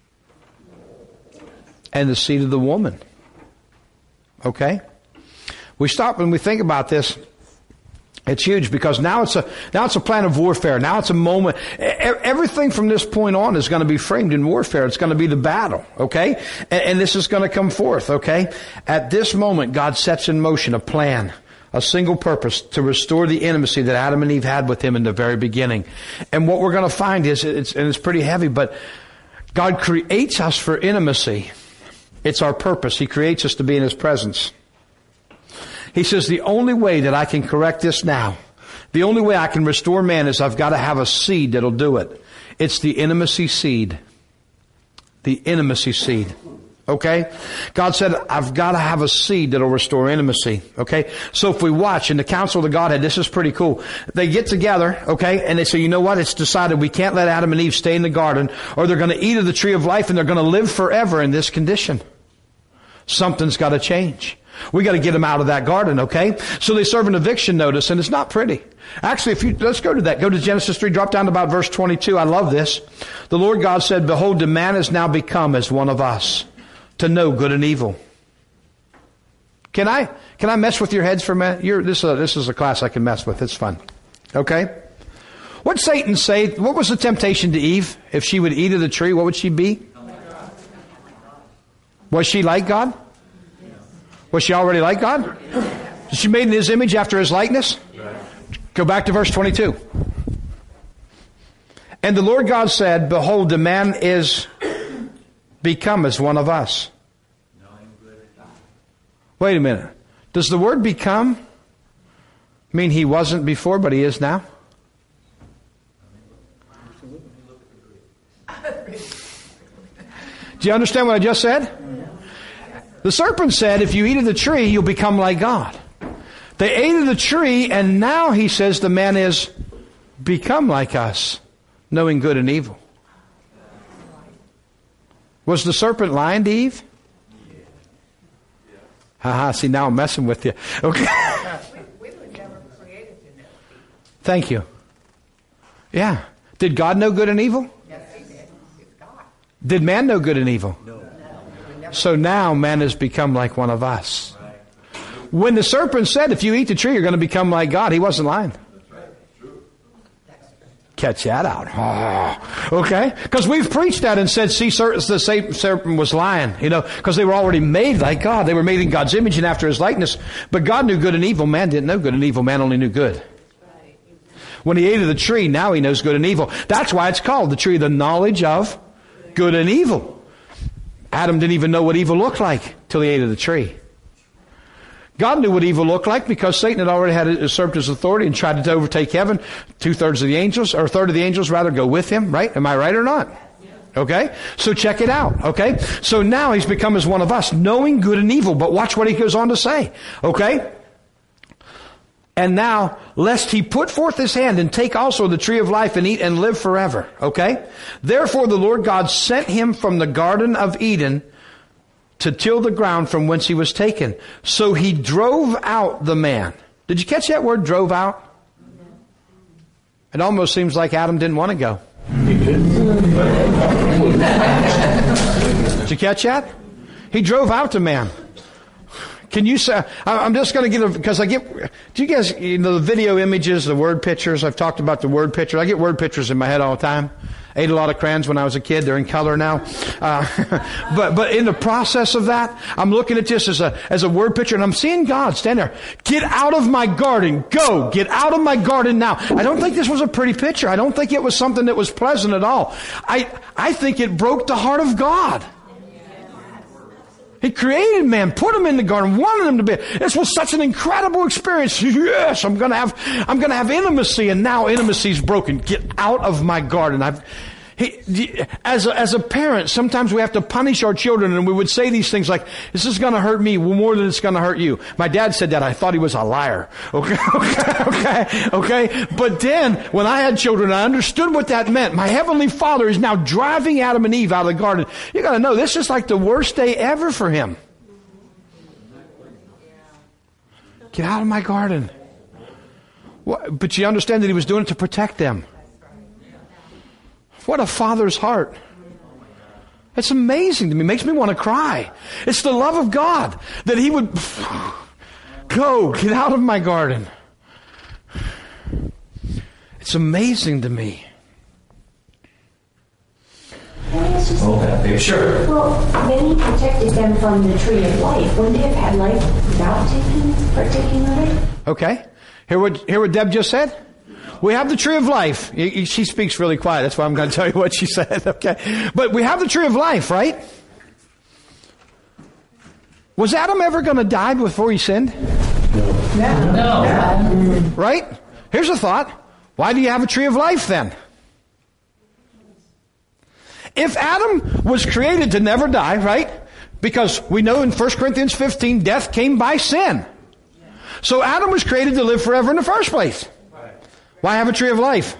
And the seed of the woman. Okay? We stop and we think about this. It's huge, because now it's a plan of warfare. Now it's a moment. Everything from this point on is going to be framed in warfare. It's going to be the battle. Okay? And this is going to come forth. Okay? At this moment, God sets in motion a plan. A single purpose, to restore the intimacy that Adam and Eve had with him in the very beginning. And what we're going to find is, it's pretty heavy, but God creates us for intimacy. It's our purpose. He creates us to be in his presence. He says, the only way that I can correct this now, the only way I can restore man, is I've got to have a seed that'll do it. It's the intimacy seed. The intimacy seed. Okay? God said, I've got to have a seed that'll restore intimacy. Okay? So if we watch in the council of the Godhead, this is pretty cool. They get together, okay, and they say, you know what? It's decided we can't let Adam and Eve stay in the garden, or they're going to eat of the tree of life and they're going to live forever in this condition. Something's got to change. We got to get them out of that garden, okay? So they serve an eviction notice, and it's not pretty. Actually, let's go to that. Go to Genesis 3, drop down to about verse 22. I love this. The Lord God said, behold, the man is now become as one of us, to know good and evil. Can I mess with your heads for a minute? This is a class I can mess with. It's fun. Okay? What did Satan say? What was the temptation to Eve? If she would eat of the tree, what would she be? Was she like God? Was she already like God? Was she made in his image after his likeness? Go back to verse 22. And the Lord God said, behold, the man is become as one of us. Wait a minute. Does the word become mean he wasn't before, but he is now? Do you understand what I just said? The serpent said, if you eat of the tree, you'll become like God. They ate of the tree, and now he says the man is become like us, knowing good and evil. Was the serpent lying to Eve? Haha, see, now I'm messing with you. Okay. We were never created to know. Thank you. Yeah. Did God know good and evil? Yes, he did. It's God. Did man know good and evil? No. So now man has become like one of us. When the serpent said, if you eat the tree, you're going to become like God, he wasn't lying. Catch that out. Oh, okay? Because we've preached that and said, see, the serpent was lying, because they were already made like God. They were made in God's image and after his likeness. But God knew good and evil. Man didn't know good and evil. Man only knew good. When he ate of the tree, now he knows good and evil. That's why it's called the tree of the knowledge of good and evil. Adam didn't even know what evil looked like till he ate of the tree. God knew what evil looked like because Satan had already had usurped his authority and tried to overtake heaven. 2/3 of the angels, or a third of the angels rather, go with him, right? Am I right or not? Okay? So check it out, okay? So now he's become as one of us, knowing good and evil. But watch what he goes on to say, okay? And now, lest he put forth his hand and take also the tree of life and eat and live forever, okay? Therefore the Lord God sent him from the Garden of Eden to till the ground from whence he was taken. So he drove out the man. Did you catch that word, drove out? It almost seems like Adam didn't want to go. He did. Did you catch that? He drove out the man. Can you say, I'm just going to because I get, do you guys, the video images, the word pictures, I've talked about the word picture. I get word pictures in my head all the time. Ate a lot of crayons when I was a kid. They're in color now. But in the process of that, I'm looking at this as a word picture, and I'm seeing God stand there. Get out of my garden. Go. Get out of my garden now. I don't think this was a pretty picture. I don't think it was something that was pleasant at all. I think it broke the heart of God. He created man, put him in the garden, wanted him to be. This was such an incredible experience. Yes, I'm going to have intimacy, and now intimacy's broken. Get out of my garden. As a parent, sometimes we have to punish our children, and we would say these things like, "This is going to hurt me more than it's going to hurt you." My dad said that. I thought he was a liar. Okay. But then, when I had children, I understood what that meant. My Heavenly Father is now driving Adam and Eve out of the garden. You got to know, this is like the worst day ever for him. Get out of my garden. But you understand that he was doing it to protect them. What a father's heart. It's amazing to me. It makes me want to cry. It's the love of God that he would go, get out of my garden. It's amazing to me. Can I ask you something? Sure. Well, then he protected them from the tree of life. Wouldn't they have had life without partaking of it? Okay. Hear what Deb just said? We have the tree of life. She speaks really quiet. That's why I'm going to tell you what she said. Okay. But we have the tree of life, right? Was Adam ever going to die before he sinned? No. Right? Here's a thought. Why do you have a tree of life then? If Adam was created to never die, right? Because we know in 1 Corinthians 15, death came by sin. So Adam was created to live forever in the first place. Why have a tree of life?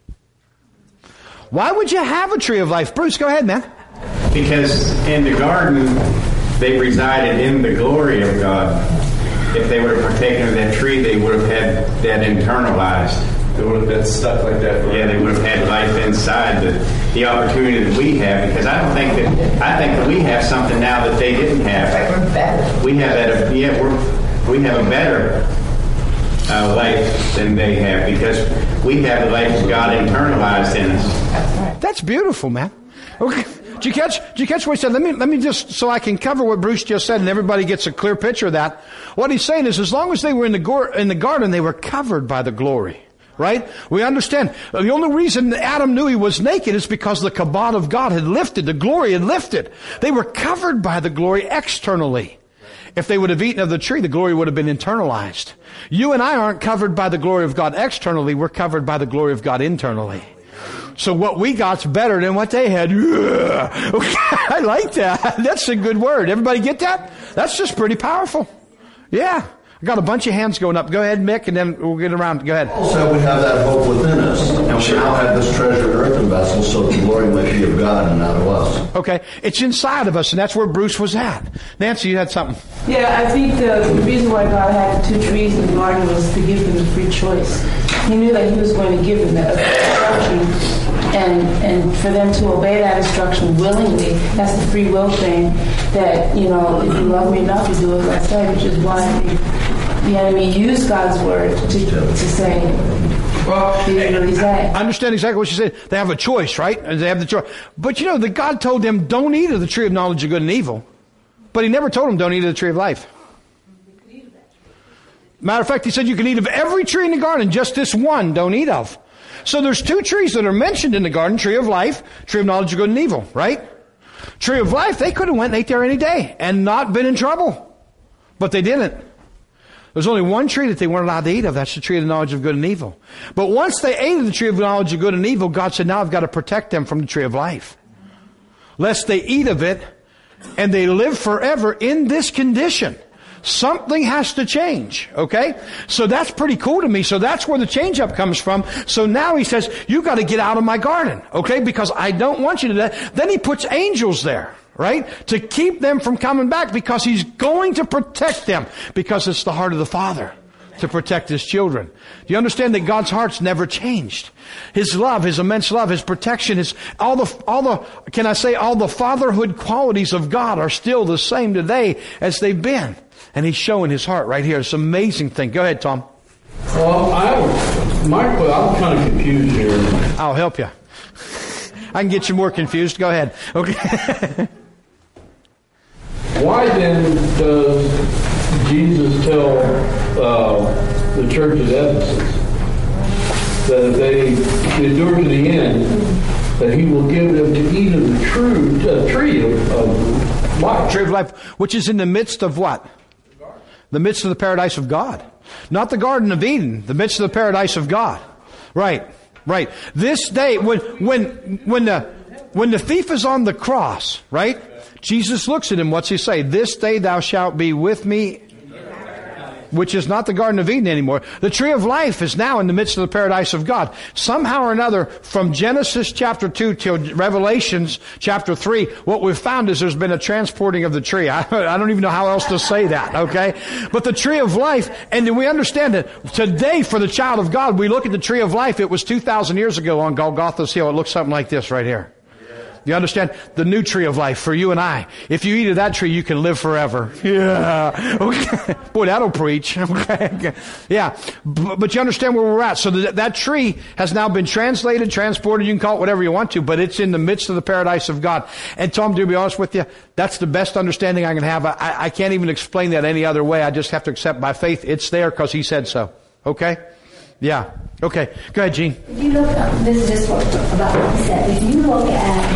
Why would you have a tree of life? Bruce, go ahead, man. Because in the garden, they resided in the glory of God. If they would have partaken of that tree, they would have had that internalized. They would have been stuck like that. Right? Yeah, they would have had life inside the opportunity that we have. Because I think that we have something now that they didn't have. We have that. We have a better life than they have, because we have the life of God internalized in us. That's beautiful, man. Okay. Did you catch what he said? Let me just, so I can cover what Bruce just said and everybody gets a clear picture of that. What he's saying is, as long as they were in the garden, they were covered by the glory. Right? We understand. The only reason Adam knew he was naked is because the kabod of God had lifted. The glory had lifted. They were covered by the glory externally. If they would have eaten of the tree, the glory would have been internalized. You and I aren't covered by the glory of God externally. We're covered by the glory of God internally. So what we got's better than what they had. Okay, I like that. That's a good word. Everybody get that? That's just pretty powerful. Yeah. I got a bunch of hands going up. Go ahead, Mick, and then we'll get around. Go ahead. Also, we have that hope within us. And we now have this treasure in earthen vessels, so the glory might be of God and not of us. Okay. It's inside of us, and that's where Bruce was at. Nancy, you had something. Yeah, I think the reason why God had the 2 trees in the garden was to give them the free choice. He knew that he was going to give them that instruction, and for them to obey that instruction willingly. That's the free will thing, that, if you love me enough, you do as I say, which is why the enemy used God's word to say, I understand exactly what she said. They have a choice, right? They have the choice. But that God told them, don't eat of the tree of knowledge of good and evil. But he never told them, don't eat of the tree of life. Matter of fact, he said you can eat of every tree in the garden, just this one don't eat of. So there's 2 trees that are mentioned in the garden, tree of life, tree of knowledge of good and evil, right? Tree of life, they could have went and ate there any day and not been in trouble. But they didn't. There's only one tree that they weren't allowed to eat of. That's the tree of the knowledge of good and evil. But once they ate of the tree of the knowledge of good and evil, God said, now I've got to protect them from the tree of life. Lest they eat of it and they live forever in this condition. Something has to change, okay? So that's pretty cool to me. So that's where the change up comes from. So now he says, you got to get out of my garden, okay? Because I don't want you to die. Then he puts angels there, right? To keep them from coming back because he's going to protect them because it's the heart of the Father to protect his children. Do you understand that God's heart's never changed? His love, his immense love, his protection, his all the fatherhood qualities of God are still the same today as they've been. And he's showing his heart right here. It's an amazing thing. Go ahead, Tom. Well, I'm kind of confused here. I'll help you. I can get you more confused. Go ahead. Okay. Why then does Jesus tell the church at Ephesus that if they endure to the end, that he will give them to eat of the tree of life? Tree of life, which is in the midst of what? The midst of the paradise of God. Not the Garden of Eden, the midst of the paradise of God. Right. This day, when the thief is on the cross, right? Jesus looks at him, what's he say? This day thou shalt be with me, which is not the Garden of Eden anymore. The tree of life is now in the midst of the paradise of God. Somehow or another, from Genesis chapter 2 till Revelations chapter 3, what we've found is there's been a transporting of the tree. I don't even know how else to say that, okay? But the tree of life, and we understand that today for the child of God, we look at the tree of life, it was 2,000 years ago on Golgotha's hill. It looks something like this right here. You understand? The new tree of life for you and I. If you eat of that tree, you can live forever. Yeah. Okay. Boy, that'll preach. Okay. Yeah. But you understand where we're at. So that tree has now been translated, transported. You can call it whatever you want to, but it's in the midst of the paradise of God. And Tom, to be honest with you, that's the best understanding I can have. I can't even explain that any other way. I just have to accept by faith. It's there because he said so. Okay? Yeah. Okay. Go ahead, Gene. If you look up, this is just about what he said. If you look at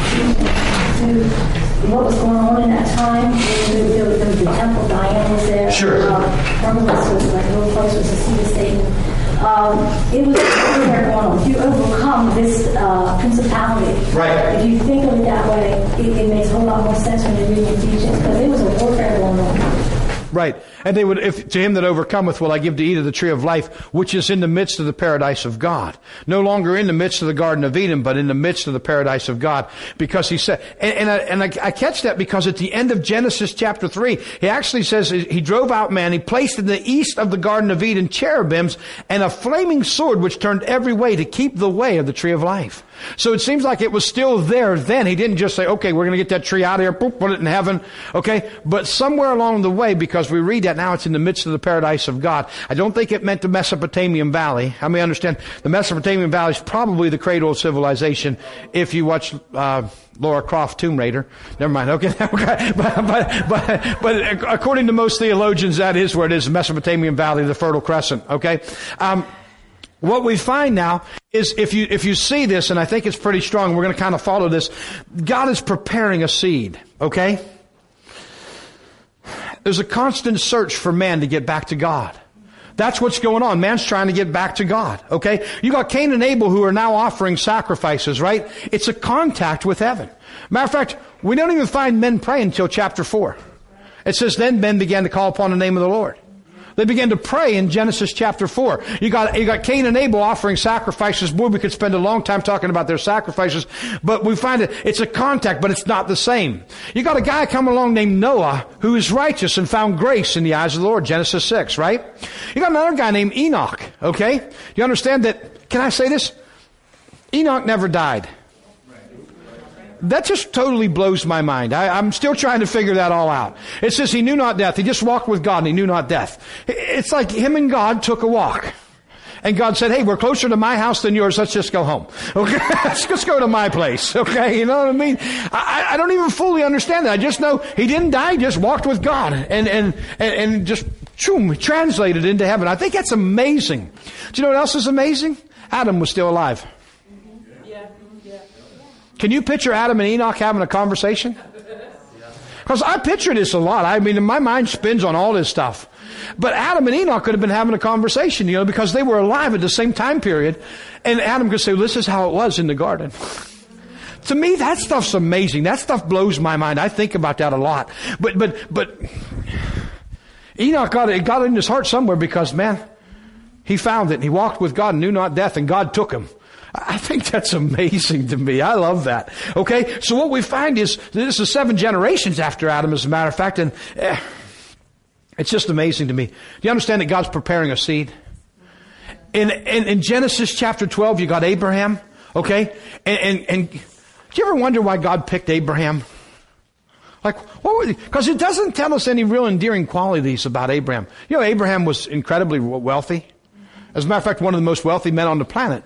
what was going on in that time, there was the temple, Diana was there. Sure. Hermas was like a little closer to the seat of Satan. It was there going on. If you overcome this principality, right. If you think of it that way, it makes a whole lot more sense when you're reading Ephesians, because there was a warfare going on. Right. And they would, if to him that overcometh will I give to eat of the tree of life, which is in the midst of the paradise of God. No longer in the midst of the Garden of Eden, but in the midst of the paradise of God. Because he said, and I catch that because at the end of Genesis chapter 3, he actually says he drove out man, he placed in the east of the Garden of Eden cherubims and a flaming sword which turned every way to keep the way of the tree of life. So it seems like it was still there then. He didn't just say, okay, we're going to get that tree out of here, boop, put it in heaven, okay? But somewhere along the way, because we read that now it's in the midst of the paradise of God. I don't think it meant the Mesopotamian Valley. How many understand? The Mesopotamian Valley is probably the cradle of civilization if you watch Laura Croft Tomb Raider. Never mind, okay? But according to most theologians, that is where it is, the Mesopotamian Valley, the Fertile Crescent, okay? What we find now is if you see this, and I think it's pretty strong, we're going to kind of follow this. God is preparing a seed, okay? There's a constant search for man to get back to God. That's what's going on. Man's trying to get back to God, okay? You got Cain and Abel who are now offering sacrifices, right? It's a contact with heaven. Matter of fact, we don't even find men praying until chapter 4. It says, then men began to call upon the name of the Lord. They began to pray in Genesis chapter 4. You got Cain and Abel offering sacrifices. Boy, we could spend a long time talking about their sacrifices, but we find it's a contact, but it's not the same. You got a guy coming along named Noah who is righteous and found grace in the eyes of the Lord, Genesis 6, right? You got another guy named Enoch, okay? You understand that, can I say this? Enoch never died. That just totally blows my mind. I'm still trying to figure that all out. It says he knew not death. He just walked with God and he knew not death. It's like him and God took a walk. And God said, hey, we're closer to my house than yours. Let's just go home. Okay? Let's go to my place. Okay? You know what I mean? I don't even fully understand that. I just know he didn't die. He just walked with God and just translated into heaven. I think that's amazing. Do you know what else is amazing? Adam was still alive. Can you picture Adam and Enoch having a conversation? Because I picture this a lot. I mean, my mind spins on all this stuff. But Adam and Enoch could have been having a conversation, because they were alive at the same time period. And Adam could say, this is how it was in the garden. To me, that stuff's amazing. That stuff blows my mind. I think about that a lot. But Enoch got it in his heart somewhere because, man, he found it and he walked with God and knew not death and God took him. I think that's amazing to me. I love that. Okay, so what we find is this is 7 generations after Adam, as a matter of fact, and it's just amazing to me. Do you understand that God's preparing a seed? In Genesis chapter 12, you got Abraham, okay, and do you ever wonder why God picked Abraham? Because it doesn't tell us any real endearing qualities about Abraham. Abraham was incredibly wealthy. As a matter of fact, one of the most wealthy men on the planet.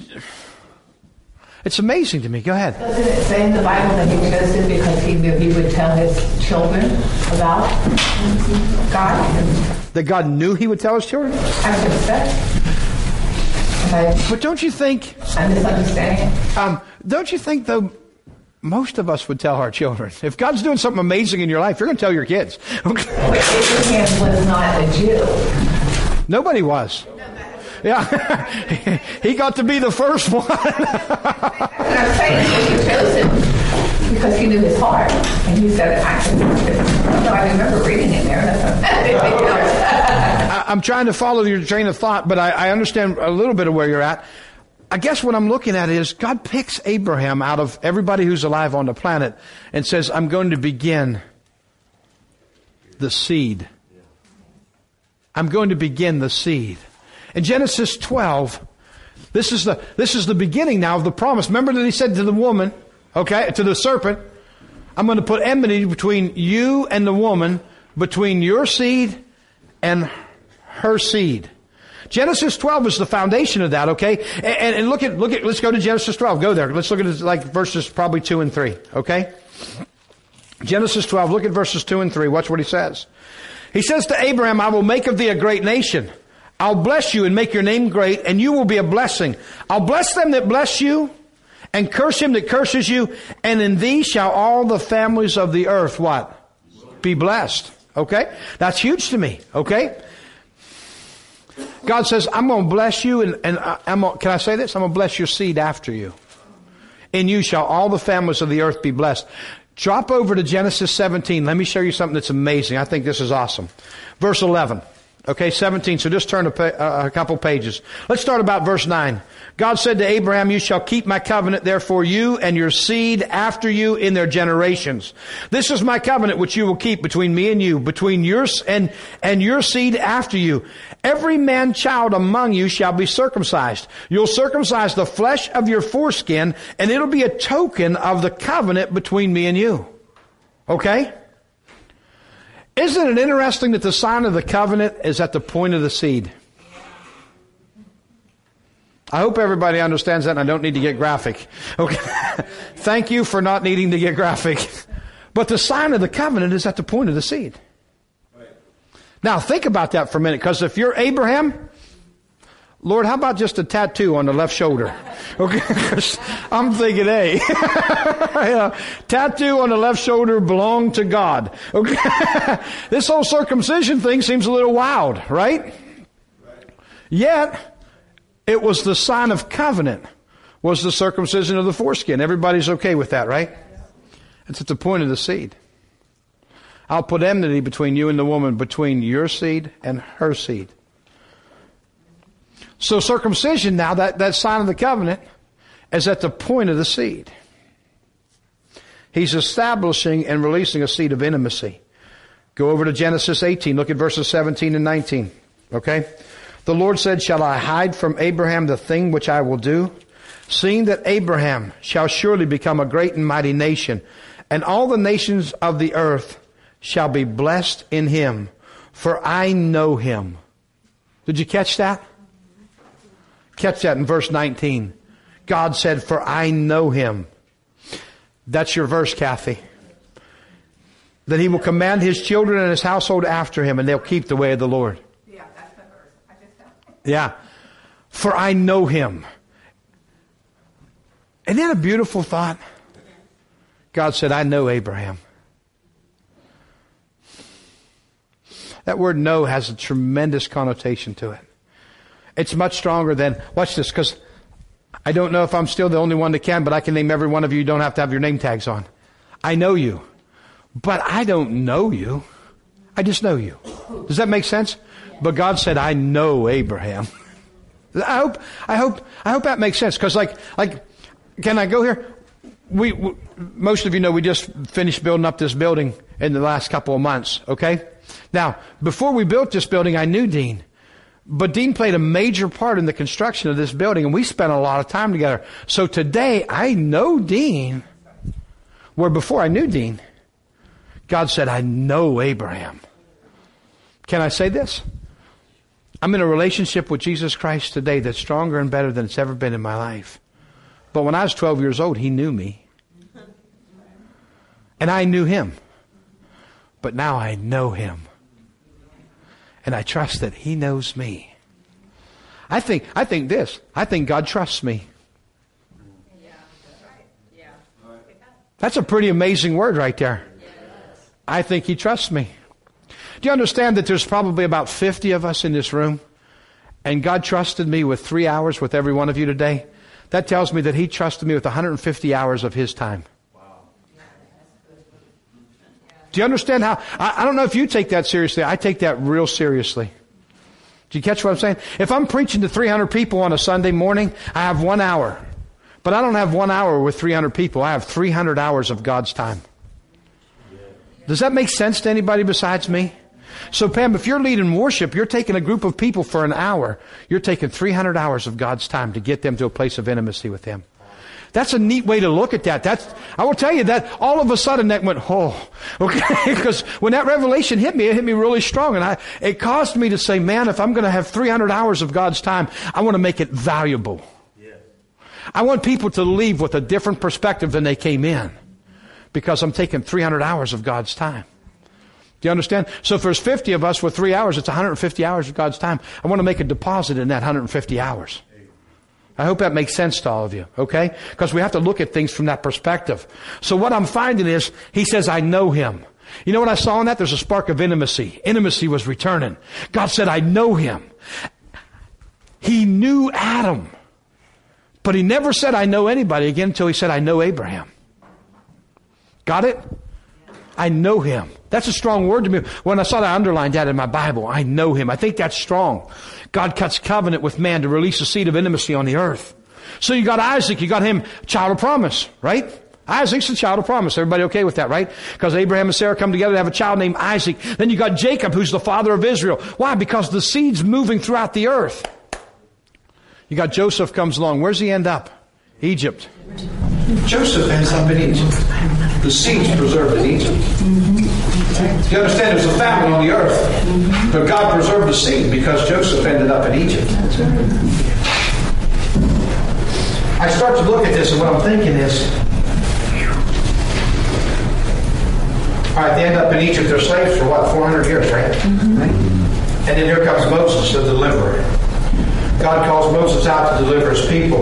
It's amazing to me. Go ahead. Doesn't it say in the Bible that he chose him because he knew he would tell his children about God? That God knew he would tell his children? I would say. But don't you think... I'm misunderstanding. Don't you think, though, most of us would tell our children? If God's doing something amazing in your life, you're going to tell your kids. But Abraham was not a Jew. Nobody was. Yeah. He got to be the first one. And I'm saying he chose him because he knew his heart. And he said, I remember reading it there. I'm trying to follow your train of thought, but I understand a little bit of where you're at. I guess what I'm looking at is God picks Abraham out of everybody who's alive on the planet and says, I'm going to begin the seed. I'm going to begin the seed. In Genesis 12, this is the beginning now of the promise. Remember that he said to the woman, to the serpent, I'm going to put enmity between you and the woman, between your seed and her seed. Genesis 12 is the foundation of that, okay? And look at, let's go to Genesis 12. Go there. Let's look at verses probably 2 and 3, okay? Genesis 12, look at verses 2 and 3. Watch what he says. He says to Abraham, I will make of thee a great nation. I'll bless you and make your name great, and you will be a blessing. I'll bless them that bless you, and curse him that curses you, and in thee shall all the families of the earth, what? Be blessed. Okay? That's huge to me. Okay? God says, I'm going to bless you, and can I say this? I'm going to bless your seed after you. In you shall all the families of the earth be blessed. Drop over to Genesis 17. Let me show you something that's amazing. I think this is awesome. Verse 11. Okay, 17. So just turn a couple pages. Let's start about verse 9. God said to Abraham, you shall keep my covenant, therefore you and your seed after you in their generations. This is my covenant which you will keep between me and you, between yours and your seed after you. Every man child among you shall be circumcised. You'll circumcise the flesh of your foreskin, and it'll be a token of the covenant between me and you. Okay? Isn't it interesting that the sign of the covenant is at the point of the seed? I hope everybody understands that and I don't need to get graphic. Okay. Thank you for not needing to get graphic. But the sign of the covenant is at the point of the seed. Now think about that for a minute, because if you're Abraham, Lord, how about just a tattoo on the left shoulder? Okay, I'm thinking, hey, tattoo on the left shoulder belonged to God. Okay, this whole circumcision thing seems a little wild, right? Yet, it was the sign of covenant, was the circumcision of the foreskin. Everybody's okay with that, right? It's at the point of the seed. I'll put enmity between you and the woman, between your seed and her seed. So circumcision now, that sign of the covenant, is at the point of the seed. He's establishing and releasing a seed of intimacy. Go over to Genesis 18. Look at verses 17 and 19. Okay? The Lord said, shall I hide from Abraham the thing which I will do? Seeing that Abraham shall surely become a great and mighty nation, and all the nations of the earth shall be blessed in him, for I know him. Did you catch that? Catch that in verse 19. God said, for I know him. That's your verse, Kathy. That he will command his children and his household after him, and they'll keep the way of the Lord. Yeah, that's the verse. I just found it. Yeah. For I know him. Isn't that a beautiful thought? God said, I know Abraham. That word know has a tremendous connotation to it. It's much stronger than, watch this, because I don't know if I'm still the only one that can, but I can name every one of you. You don't have to have your name tags on. I know you, but I don't know you. I just know you. Does that make sense? But God said, I know Abraham. I hope that makes sense. Because like, can I go here? We most of you know we just finished building up this building in the last couple of months. Okay. Now, before we built this building, I knew Dean. But Dean played a major part in the construction of this building, and we spent a lot of time together. So today, I know Dean, where before I knew Dean, God said, I know Abraham. Can I say this? I'm in a relationship with Jesus Christ today that's stronger and better than it's ever been in my life. But when I was 12 years old, He knew me. And I knew Him. But now I know Him. And I trust that He knows me. I think this. I think God trusts me. That's a pretty amazing word right there. I think He trusts me. Do you understand that there's probably about 50 of us in this room? And God trusted me with 3 hours with every one of you today? That tells me that He trusted me with 150 hours of His time. Do you understand how? I don't know if you take that seriously. I take that real seriously. Do you catch what I'm saying? If I'm preaching to 300 people on a Sunday morning, I have 1 hour. But I don't have 1 hour with 300 people. I have 300 hours of God's time. Does that make sense to anybody besides me? So Pam, if you're leading worship, you're taking a group of people for an hour. You're taking 300 hours of God's time to get them to a place of intimacy with Him. That's a neat way to look at that. I will tell you that all of a sudden that went, okay. Because when that revelation hit me, it hit me really strong. And it caused me to say, man, if I'm going to have 300 hours of God's time, I want to make it valuable. I want people to leave with a different perspective than they came in. Because I'm taking 300 hours of God's time. Do you understand? So if there's 50 of us with 3 hours, it's 150 hours of God's time. I want to make a deposit in that 150 hours. I hope that makes sense to all of you, okay? Because we have to look at things from that perspective. So what I'm finding is, He says, I know Him. You know what I saw in that? There's a spark of intimacy. Intimacy was returning. God said, I know Him. He knew Adam. But He never said, I know anybody again until He said, I know Abraham. Got it? I know Him. That's a strong word to me. When I saw that, I underlined that in my Bible. I know Him. I think that's strong. God cuts covenant with man to release a seed of intimacy on the earth. So you got Isaac, you got him, child of promise, right? Isaac's the child of promise. Everybody okay with that, right? Because Abraham and Sarah come together to have a child named Isaac. Then you got Jacob, who's the father of Israel. Why? Because the seed's moving throughout the earth. You got Joseph comes along. Where's he end up? Egypt. Joseph ends up in Egypt. The seed's preserved in Egypt. You understand, there's a famine on the earth, but God preserved the seed because Joseph ended up in Egypt. I start to look at this, and what I'm thinking is, all right, they end up in Egypt. They're slaves for what, 400 years, right? And then here comes Moses, the deliverer. God calls Moses out to deliver His people.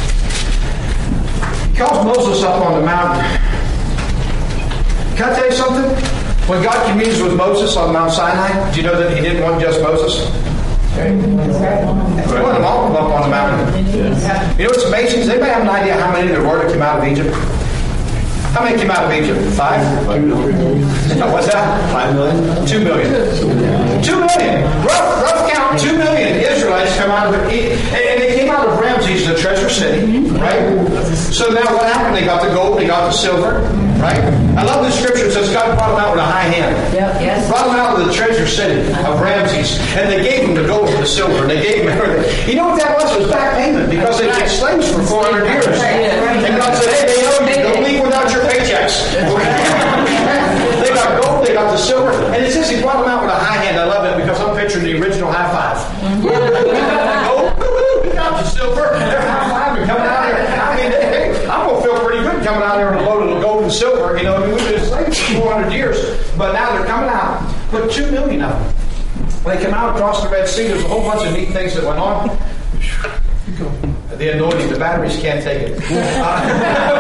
He calls Moses up on the mountain. Can I tell you something? When God communes with Moses on Mount Sinai, do you know that He didn't want just Moses? He wanted them all up on the mountain. You know what's amazing? Does anybody have an idea how many there were that came out of Egypt? How many came out of Egypt? 5? What's that? 5 million? 2 million. 2 million. Rough count. 2 million Israelites come out of it. And they came out of Ramses, the treasure city. Right? So now what happened? They got the gold, they got the silver. Right? I love this scripture. It says God brought them out with a high hand. Yes. Brought them out of the treasure city of Ramses. And they gave them the gold and the silver. And they gave them everything. You know what that was? It was back payment. Because they've been slaves for 400 years. And God said, hey, they owe you. Don't leave without your paychecks. They got gold, they got the silver. And it says He brought them out with a high hand. I love it because I'm picturing the original high five. We got the silver. They're high fiving coming out here. I mean, hey, I'm going to feel pretty good coming out here with a load of gold and silver. You know, I mean, we've been slaves for 400 years. But now they're coming out. But 2 million of them. They come out across the Red Sea. There's a whole bunch of neat things that went on. The anointing, the batteries can't take it.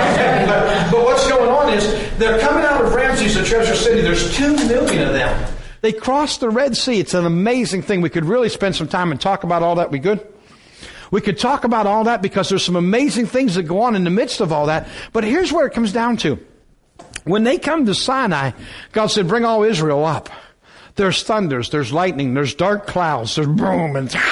But what's going on is they're coming out of Ramses, the treasure city. There's 2 million of them. They crossed the Red Sea. It's an amazing thing. We could really spend some time and talk about all that. We good? We could talk about all that because there's some amazing things that go on in the midst of all that. But here's where it comes down to. When they come to Sinai, God said, bring all Israel up. There's thunders, there's lightning, there's dark clouds, there's boom,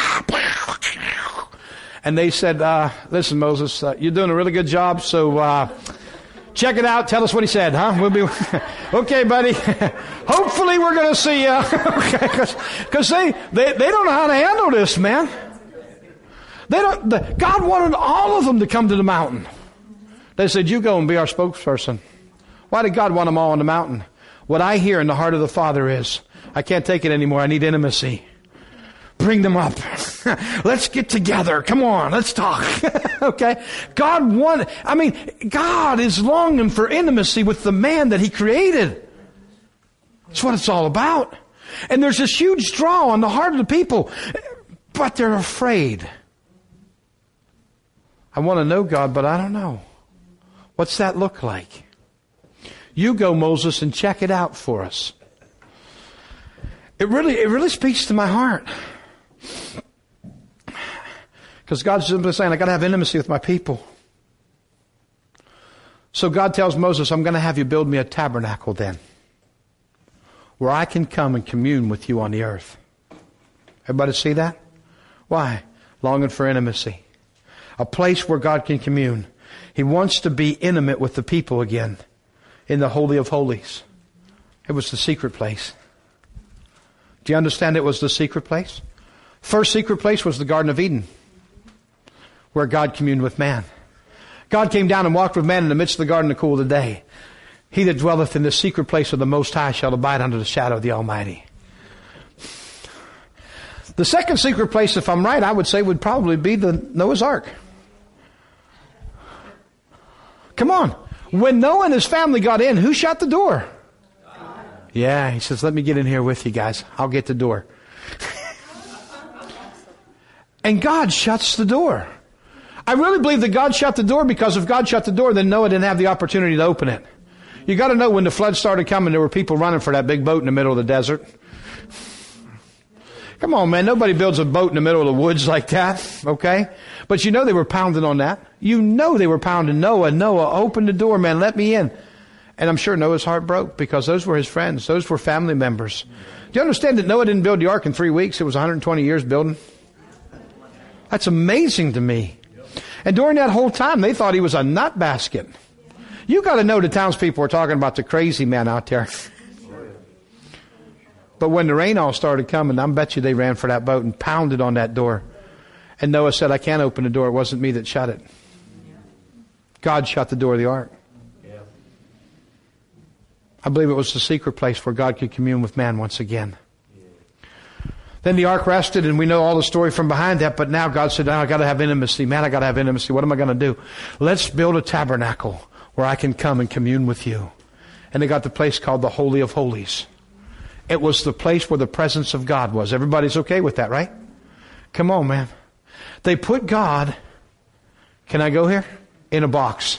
and they said, listen, Moses, you're doing a really good job, so check it out. Tell us what he said, huh? We'll be okay, buddy. Hopefully we're going to see you. Okay, because they don't know how to handle this, man. God wanted all of them to come to the mountain. They said, you go and be our spokesperson. Why did God want them all on the mountain? What I hear in the heart of the Father is, I can't take it anymore. I need intimacy. Bring them up. Let's get together. Come on, let's talk. Okay? God is longing for intimacy with the man that He created. That's what it's all about. And there's this huge draw on the heart of the people, but they're afraid. I want to know God, but I don't know. What's that look like? You go, Moses, and check it out for us. It really speaks to my heart. Because God's simply saying, I got to have intimacy with my people. So God tells Moses, I'm going to have you build me a tabernacle then, where I can come and commune with you on the earth. Everybody see that? Why? Longing for intimacy. A place where God can commune. He wants to be intimate with the people again in the Holy of Holies. It was the secret place. Do you understand it was the secret place? First secret place was the Garden of Eden, where God communed with man. God came down and walked with man in the midst of the garden in the cool of the day. He that dwelleth in the secret place of the Most High shall abide under the shadow of the Almighty. The second secret place, if I'm right, I would say would probably be the Noah's Ark. Come on. When Noah and his family got in, who shut the door? Yeah, he says, let me get in here with you guys. I'll get the door. And God shuts the door. I really believe that God shut the door because if God shut the door, then Noah didn't have the opportunity to open it. You got to know when the flood started coming, there were people running for that big boat in the middle of the desert. Come on, man. Nobody builds a boat in the middle of the woods like that, okay? But you know they were pounding on that. You know they were pounding Noah. Noah, open the door, man. Let me in. And I'm sure Noah's heart broke because those were his friends. Those were family members. Do you understand that Noah didn't build the ark in 3 weeks? It was 120 years building. That's amazing to me. And during that whole time, they thought he was a nut basket. You got to know the townspeople were talking about the crazy man out there. But when the rain all started coming, I bet you they ran for that boat and pounded on that door. And Noah said, I can't open the door. It wasn't me that shut it. God shut the door of the ark. I believe it was the secret place where God could commune with man once again. Then the ark rested, and we know all the story from behind that, but now God said, I got to have intimacy. Man, I got to have intimacy. What am I going to do? Let's build a tabernacle where I can come and commune with you. And they got the place called the Holy of Holies. It was the place where the presence of God was. Everybody's okay with that, right? Come on, man. They put God, can I go here? In a box.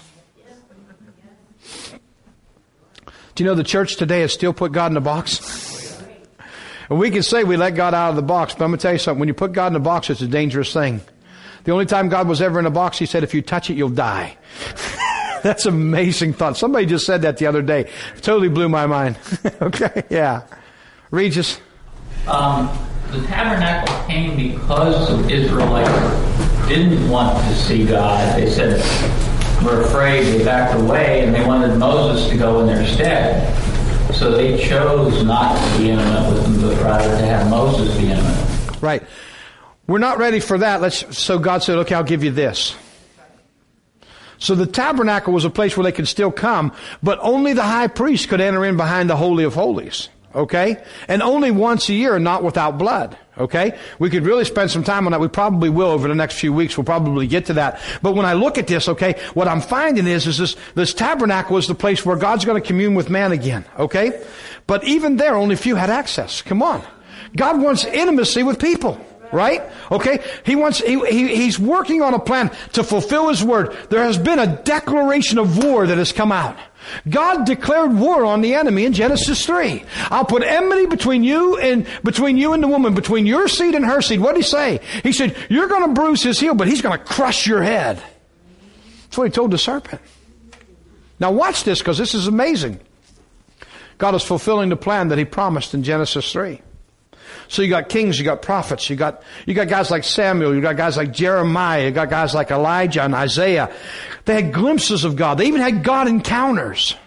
Do you know the church today has still put God in a box? And we can say we let God out of the box, but I'm going to tell you something. When you put God in a box, it's a dangerous thing. The only time God was ever in a box, He said, if you touch it, you'll die. That's an amazing thought. Somebody just said that the other day. It totally blew my mind. Okay, yeah. Regis? The tabernacle came because the Israelites didn't want to see God. They said, we're afraid. They backed away, and they wanted Moses to go in their stead. So they chose not to be intimate with them, but rather to have Moses be intimate. Right. We're not ready for that. So God said, okay, I'll give you this. So the tabernacle was a place where they could still come, but only the high priest could enter in behind the Holy of Holies. Okay? And only once a year, not without blood. Okay? We could really spend some time on that. We probably will over the next few weeks. We'll probably get to that. But when I look at this, okay, what I'm finding is this tabernacle is the place where God's going to commune with man again. Okay? But even there, only few had access. Come on. God wants intimacy with people. Right? Okay? He's working on a plan to fulfill His word. There has been a declaration of war that has come out. God declared war on the enemy in Genesis 3. I'll put enmity between you and the woman, between your seed and her seed. What did He say? He said, you're going to bruise his heel, but he's going to crush your head. That's what He told the serpent. Now watch this, because this is amazing. God is fulfilling the plan that He promised in Genesis 3. So you got kings, you got prophets, you got guys like Samuel, you got guys like Jeremiah, you got guys like Elijah and Isaiah. They had glimpses of God. They even had God encounters.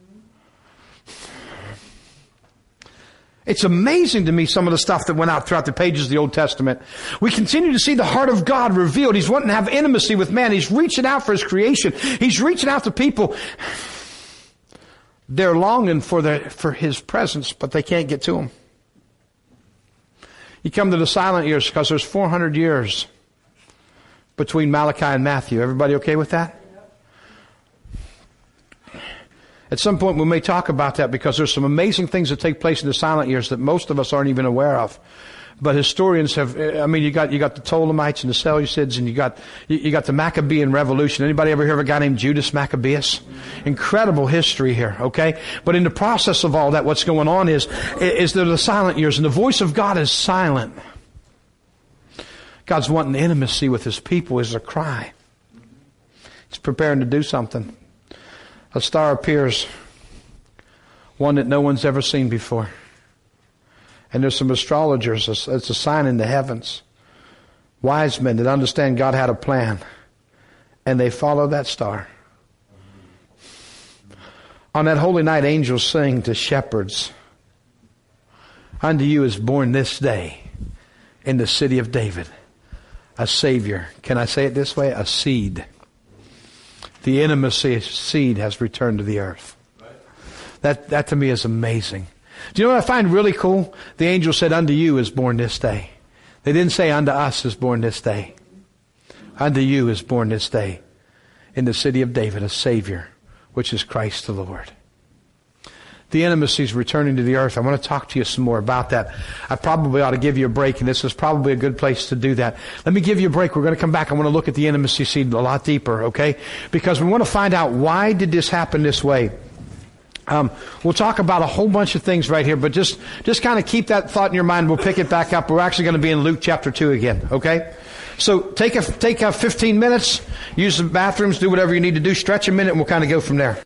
It's amazing to me, some of the stuff that went out throughout the pages of the Old Testament. We continue to see the heart of God revealed. He's wanting to have intimacy with man. He's reaching out for His creation. He's reaching out to people. They're longing for His presence, but they can't get to Him. You come to the silent years, because there's 400 years between Malachi and Matthew. Everybody okay with that? At some point we may talk about that, because there's some amazing things that take place in the silent years that most of us aren't even aware of. But historians have, you got the Ptolemites and the Seleucids, and you got the Maccabean Revolution. Anybody ever hear of a guy named Judas Maccabeus? Incredible history here, okay? But in the process of all that, what's going on is there the silent years, and the voice of God is silent. God's wanting intimacy with His people is a cry. He's preparing to do something. A star appears, one that no one's ever seen before. And there's some astrologers, it's a sign in the heavens. Wise men that understand God had a plan. And they follow that star. On that holy night, angels sing to shepherds. Unto you is born this day in the city of David a Savior. Can I say it this way? A seed. The intimacy seed has returned to the earth. That to me is amazing. Do you know what I find really cool? The angel said, unto you is born this day. They didn't say unto us is born this day. Unto you is born this day in the city of David a Savior, which is Christ the Lord. The intimacy is returning to the earth. I want to talk to you some more about that. I probably ought to give you a break, and this is probably a good place to do that. Let me give you a break. We're going to come back. I want to look at the intimacy seed a lot deeper, okay? Because we want to find out, why did this happen this way? We'll talk about a whole bunch of things right here, but just kind of keep that thought in your mind. We'll pick it back up. We're actually going to be in Luke chapter 2 again, okay? So take 15 minutes, use the bathrooms, do whatever you need to do, stretch a minute, and we'll kind of go from there.